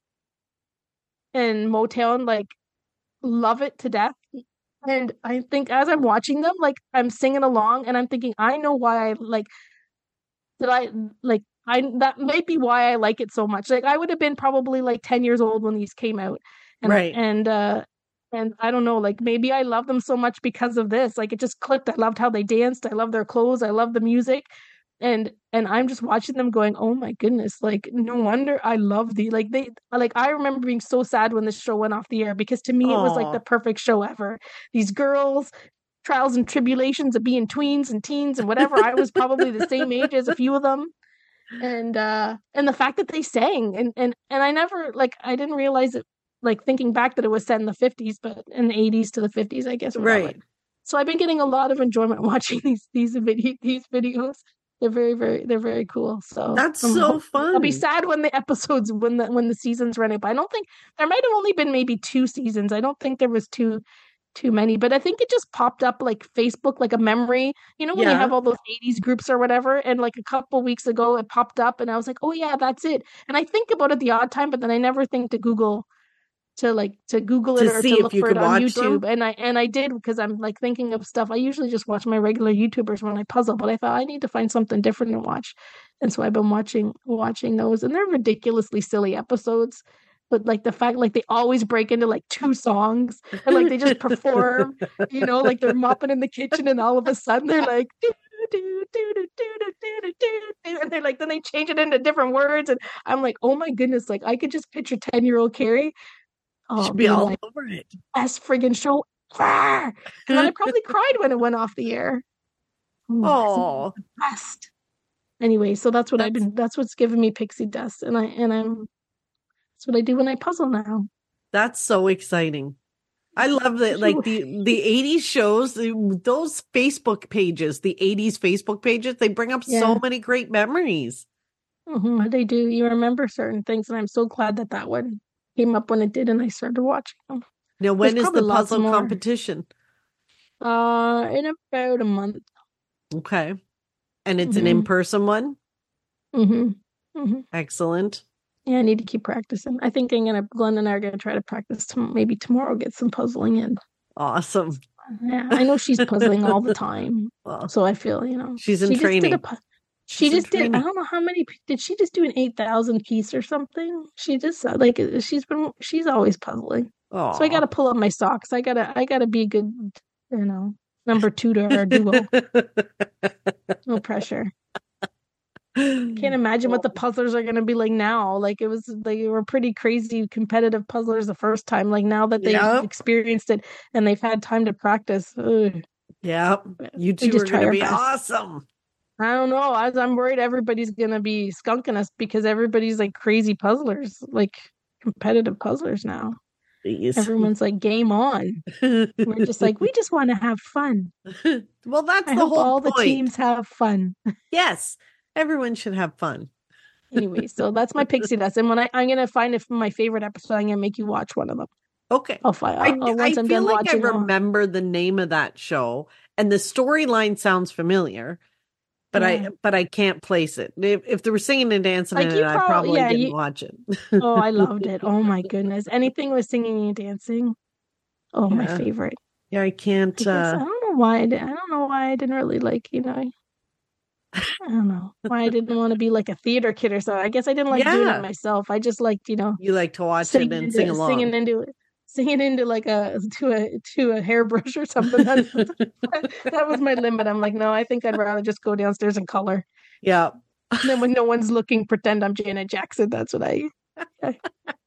and Motown, like love it to death. And I think as I'm watching them, like I'm singing along and I'm thinking, I know why I like that I like I that might be why I like it so much. Like I would have been probably like ten years old when these came out. And Right. and uh and I don't know, like maybe I love them so much because of this. Like it just clicked. I loved how they danced. I love their clothes. I love the music. And and I'm just watching them going, oh my goodness, like no wonder I love the like they like I remember being so sad when the show went off the air because to me it was like Aw. the perfect show ever. These girls, trials and tribulations of being tweens and teens and whatever. I was probably the same age as a few of them. And uh and the fact that they sang and and and I never like I didn't realize it like thinking back that it was set in the fifties, but in the eighties to the fifties, I guess, whatever. Right. So I've been getting a lot of enjoyment watching these these video these videos. They're very very they're very cool. So That's um, so I'll be fun. sad when the episodes when the when the seasons run out. But I don't think there might have only been maybe two seasons. I don't think there was two too many, but I think it just popped up like Facebook, like a memory, you know, when they Yeah. have all those eighties groups or whatever. And like a couple weeks ago, it popped up and I was like, oh, yeah, that's it. And I think about it the odd time, but then I never think to Google to like to Google it To or see to if look you for it could on watch YouTube. them. And I and I did because I'm like thinking of stuff. I usually just watch my regular YouTubers when I puzzle, but I thought I need to find something different to watch. And so I've been watching watching those, and they're ridiculously silly episodes. But like the fact, like they always break into like two songs, and like they just perform, you know, like they're mopping in the kitchen, and all of a sudden they're like, do, do, do, do, do, do, do, do, do, and they're like, then they change it into different words, and I'm like, oh my goodness, like I could just picture ten year old Carrie, oh, Should be being all like, over it. best friggin' show ever. And then I probably cried when it went off the air. Oh, best. Anyway, so that's what I've that's been. That's what's giving me pixie dust, and I and I'm. That's what I do when I puzzle now. that's so exciting. I love that, like the the eighties shows, those Facebook pages, the eighties Facebook pages, they bring up yeah. so many great memories. Mm-hmm, they do. You remember certain things, and I'm so glad that that one came up when it did, and I started watching them. Now, when There's is the puzzle more. competition? Uh, in about a month. Okay, and it's mm-hmm. an in-person one. Mm-hmm. Mm-hmm. Excellent. Yeah, I need to keep practicing. I think I'm gonna, Glenn and I are gonna try to practice to maybe tomorrow, get some puzzling in. Awesome. Yeah, I know she's puzzling all the time, well, so I feel you know she's in she training. Just did a, she just did. I don't know how many. Did she just do an eight thousand piece or something? She just like she's been. She's always puzzling. Aww. So I got to pull up my socks. I gotta. I gotta be a good, you know, number two to our duo. No pressure. Can't imagine what the puzzlers are going to be like now. Like it was, they were pretty crazy competitive puzzlers the first time. Like now that they've yep. experienced it and they've had time to practice. Ugh. Yeah, you two are going to be best. Awesome. I don't know. I, I'm worried everybody's going to be skunking us because everybody's like crazy puzzlers, like competitive puzzlers now. Jeez. Everyone's like, game on. We're just like, we just want to have fun. Well, that's I the hope whole all point. The teams have fun. Yes. Everyone should have fun. Anyway, so that's my pixie dust. And when I, I'm going to find if my favorite episode, I'm going to make you watch one of them. Okay. I'll find I, I'll, once I I'm feel done like I watching remember them. The name of that show and the storyline sounds familiar, but yeah. I but I can't place it. If, if they were singing and dancing like in it, probably, I probably yeah, didn't you, watch it. Oh, I loved it. Oh my goodness. Anything with singing and dancing. Oh, yeah. My favorite. Yeah, I can't. Because uh... I don't know why. I, did, I don't know why I didn't really like, you know, I don't know why I didn't want to be like a theater kid or so. I guess I didn't like yeah. doing it myself. I just liked, you know, you like to watch it and into, sing along, singing into it, singing into like a to a to a hairbrush or something. That, that was my limit. I'm like, no, I think I'd rather just go downstairs and color. Yeah. And then when no one's looking, pretend I'm Janet Jackson. That's what I. I,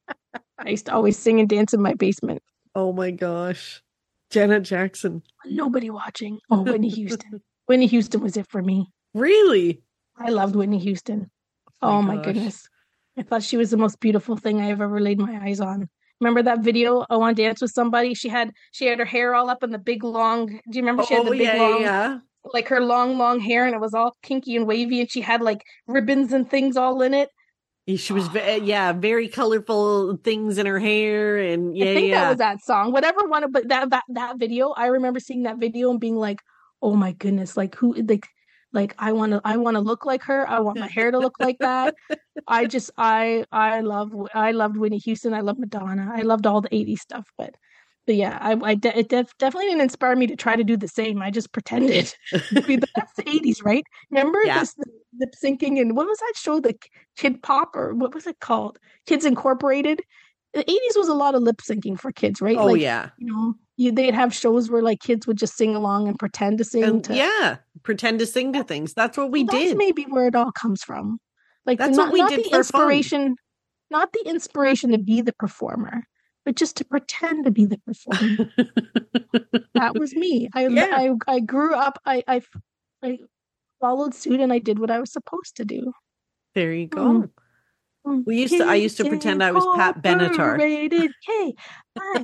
I used to always sing and dance in my basement. Oh my gosh, Janet Jackson. Nobody watching. Oh, Whitney Houston. Whitney Houston was it for me. Really? I loved Whitney Houston. Oh, oh my, my goodness. I thought she was the most beautiful thing I ever laid my eyes on. Remember that video, I Want to Dance with Somebody? She had she had her hair all up in the big long, do you remember she had the oh, big yeah, long, yeah. like her long, long hair and it was all kinky and wavy and she had like ribbons and things all in it. She was, oh. yeah, very colorful things in her hair and yeah, I think yeah. that was that song. Whatever one, but that, that, that video, I remember seeing that video and being like, oh my goodness, like who, like, Like I want to, I want to look like her. I want my hair to look like that. I just, I, I love, I loved Whitney Houston. I love Madonna. I loved all the eighties stuff. But, but yeah, I, I de- it def- definitely didn't inspire me to try to do the same. I just pretended. I mean, that's the eighties, right? Remember yeah. this lip syncing and what was that show? The Kid Pop or what was it called? Kids Incorporated. The eighties was a lot of lip syncing for kids, right? Oh like, yeah. You know, you, they'd have shows where like kids would just sing along and pretend to sing. And, to, yeah, pretend to sing to things. That's what we well, did. That's maybe where it all comes from. Like that's the, what not, we not did the for inspiration, fun. Not the inspiration to be the performer, but just to pretend to be the performer. That was me. I, yeah. I I grew up. I, I I followed suit and I did what I was supposed to do. There you go. Mm. We used to. I used to pretend I was Pat Benatar. Hey, I,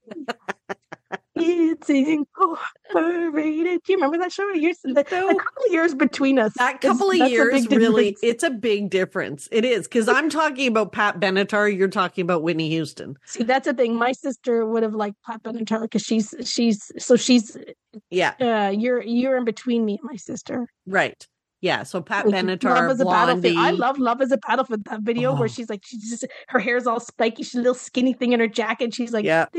it's incorporated. Do you remember that show? Years, the, a couple of years between us. That couple of years, really, it's a big difference. It is because I'm talking about Pat Benatar. You're talking about Whitney Houston. See, that's the thing. My sister would have liked Pat Benatar because she's she's so she's yeah. Uh, you're you're in between me and my sister, right? Yeah, so Pat like, Benatar, Love as a Blondie. Battlefield. I love Love as a Battlefield. That video oh. where she's like, she's just her hair's all spiky. She's a little skinny thing in her jacket. She's like, yeah.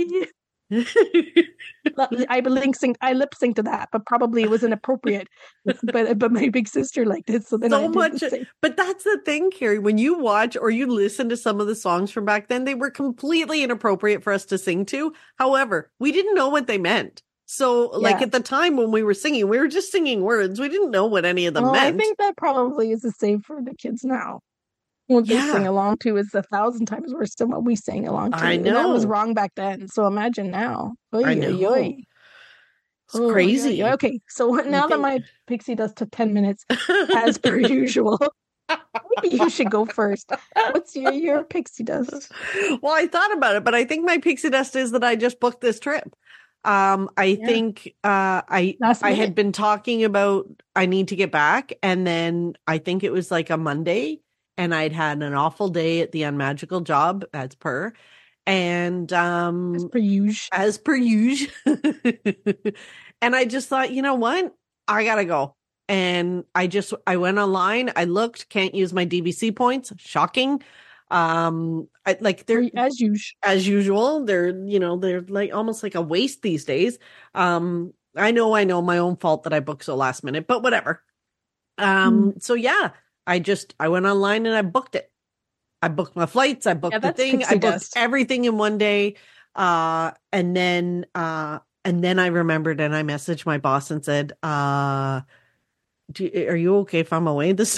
I lip synced. I lip synced to that, but probably it was inappropriate. but but my big sister liked it, so then so I did much. The same. But that's the thing, Carrie. When you watch or you listen to some of the songs from back then, they were completely inappropriate for us to sing to. However, we didn't know what they meant. So, like yeah. at the time when we were singing, we were just singing words. We didn't know what any of them well, meant. I think that probably is the same for the kids now. What yeah. they sing along to is a thousand times worse than what we sang along to. I know. And that was wrong back then. So imagine now. Oy, I know. Oy, oy. It's oh, crazy. Oy, oy. Okay, so now that my pixie dust took ten minutes, as per usual, Maybe you should go first. What's your your pixie dust? Well, I thought about it, but I think my pixie dust is that I just booked this trip. Um, I Yeah. think uh, I Last I had minute. been talking about I need to get back, and then I think it was like a Monday, and I'd had an awful day at the Unmagical job, as per, and As um, per usual. as per usual. And I just thought, you know what? I gotta go. And I just I went online, I looked, can't use my D V C points. Shocking. Um, I, like they're As usual. as usual, they're, you know, they're like almost like a waste these days. Um, I know, I know my own fault that I booked so last minute, but whatever. Um, Mm. so yeah, I just I went online and I booked it. I booked my flights, I booked Yeah, the that's thing, I pixie booked dust. everything in one day. Uh, and then uh and then I remembered and I messaged my boss and said, uh, do, are you okay if I'm away this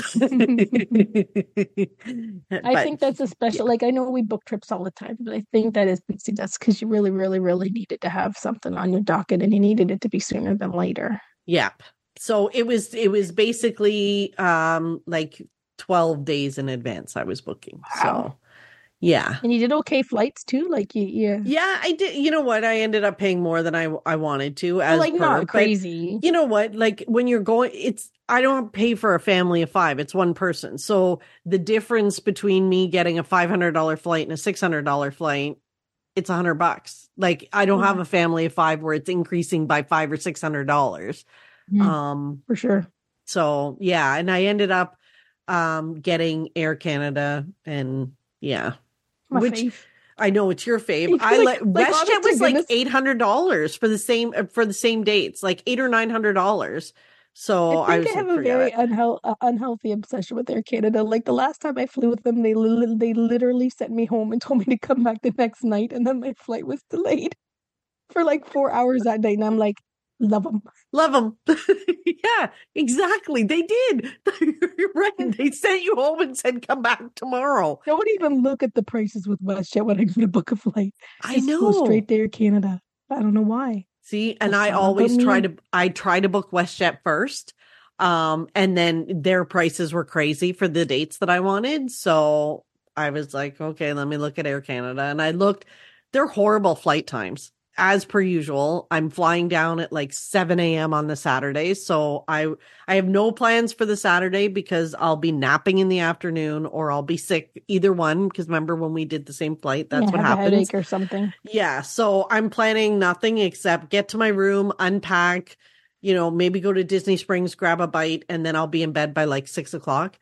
I but think that's a special, like I know we book trips all the time, but I think that is pixie dust because you really, really, really needed to have something on your docket and you needed it to be sooner than later. yeah. So it was it was basically um like twelve days in advance I was booking. Wow. So yeah. And you did okay flights too? Like you, yeah. Yeah, I did. You know what? I ended up paying more than I I wanted to Well, as like per, not but crazy. you know what? Like when you're going, it's I don't pay for a family of five. It's one person. So the difference between me getting a five hundred dollars flight and a six hundred dollars flight, it's a hundred bucks. Like I don't Yeah. have a family of five where it's increasing by five or six hundred dollars. Mm, Um, for sure. so yeah, and I ended up um getting Air Canada, and yeah, My which fave. I know it's your fave. Like- I like like, WestJet honest to was like goodness. eight hundred dollars for the same uh, for the same dates, like eight or nine hundred dollars. So I, I was think I like, have a forget very it. unheal- uh, unhealthy obsession with Air Canada. Like the last time I flew with them, they li- they literally sent me home and told me to come back the next night, and then my flight was delayed for like four hours that night. And I'm like, love them. Love them. Yeah, exactly. They did. You're right. They sent you home and said, "Come back tomorrow." Don't even look at the prices with WestJet when I'm going to book a flight. I Just go know. straight to Air Canada. I don't know why. See, and That's I not about always try me. to I try to book WestJet first. Um, and then their prices were crazy for the dates that I wanted. So I was like, okay, let me look at Air Canada. And I looked, they're horrible flight times. As per usual, I'm flying down at like seven a.m. on the Saturday. So I I have no plans for the Saturday because I'll be napping in the afternoon or I'll be sick, either one. Because remember when we did the same flight, that's Yeah, what have a happens. headache or something. Yeah, so I'm planning nothing except get to my room, unpack, you know, maybe go to Disney Springs, grab a bite, and then I'll be in bed by like six o'clock.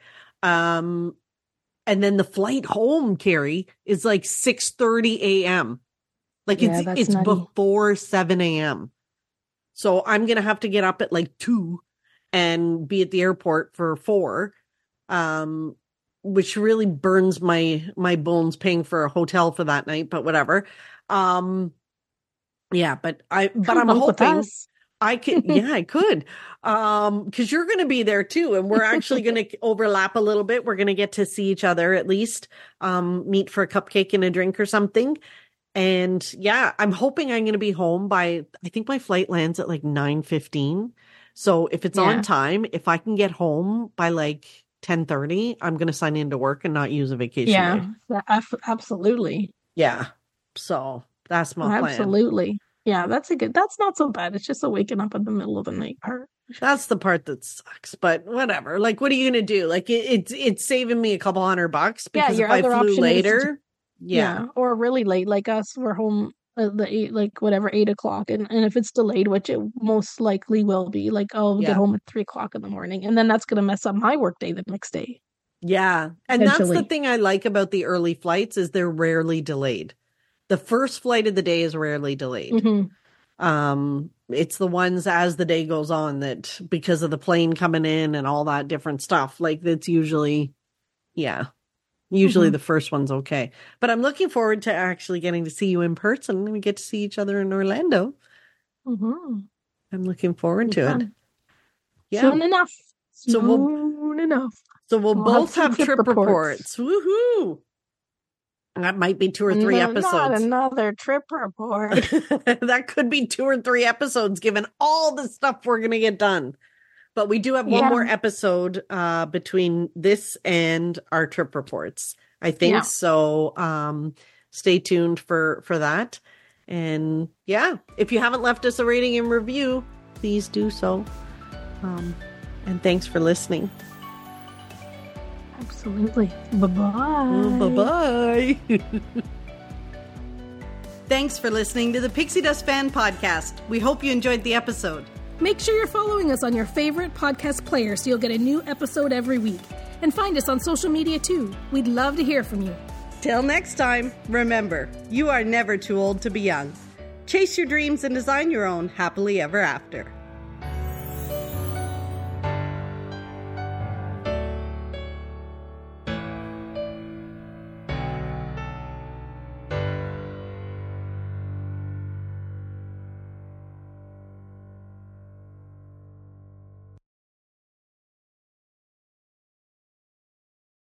Um, and then the flight home, Carrie, is like six thirty a.m. Like Yeah, it's that's it's nutty. before seven a.m. So I'm gonna have to get up at like two and be at the airport for four. Um, which really burns my my bones paying for a hotel for that night, but whatever. Um, yeah, but I but Come I'm bunk with hoping us. I could, yeah, I could. Um, because you're going to be there too, and we're actually going to overlap a little bit. We're going to get to see each other at least, um, meet for a cupcake and a drink or something. And yeah, I'm hoping I'm going to be home by, I think my flight lands at like nine fifteen. So if it's Yeah. on time, if I can get home by like ten thirty, I'm going to sign into work and not use a vacation Yeah, day. that- af- absolutely. Yeah. So that's my plan. Absolutely. Yeah, that's a good, that's not so bad. It's just the waking up in the middle of the night part. That's the part that sucks, but whatever. Like, what are you going to do? Like, it, it's it's saving me a couple hundred bucks Yeah, because your if I other flew option is to later, yeah, or really late, like us, we're home at the eight, like whatever, eight o'clock, and and if it's delayed, which it most likely will be, like I'll Yeah. get home at three o'clock in the morning, and then that's gonna mess up my work day the next day. yeah. And that's the Potentially. thing I like about the early flights is they're rarely delayed. The first flight of the day is rarely delayed. Mhm. Um, it's the ones as the day goes on that because of the plane coming in and all that different stuff, like that's usually, yeah, usually Mhm. the first one's okay. But I'm looking forward to actually getting to see you in person and we get to see each other in Orlando. Mhm. I'm looking forward Be to it. fun. Yeah. Soon enough. So we'll- Soon enough. So we'll We'll have both some have trip trip reports. reports. Woohoo! That might be two or three No, Not episodes. another trip report. That could be two or three episodes given all the stuff we're going to get done. But we do have one Yeah. more episode uh, between this and our trip reports, I think. Yeah. So um, stay tuned for, for that. And yeah, if you haven't left us a rating and review, please do so. Um, and thanks for listening. Absolutely. Bye-bye. Bye-bye. Thanks for listening to the Pixie Dust Fan Podcast. We hope you enjoyed the episode. Make sure you're following us on your favorite podcast player so you'll get a new episode every week. And find us on social media too. We'd love to hear from you. Till next time, remember, you are never too old to be young. Chase your dreams and design your own happily ever after.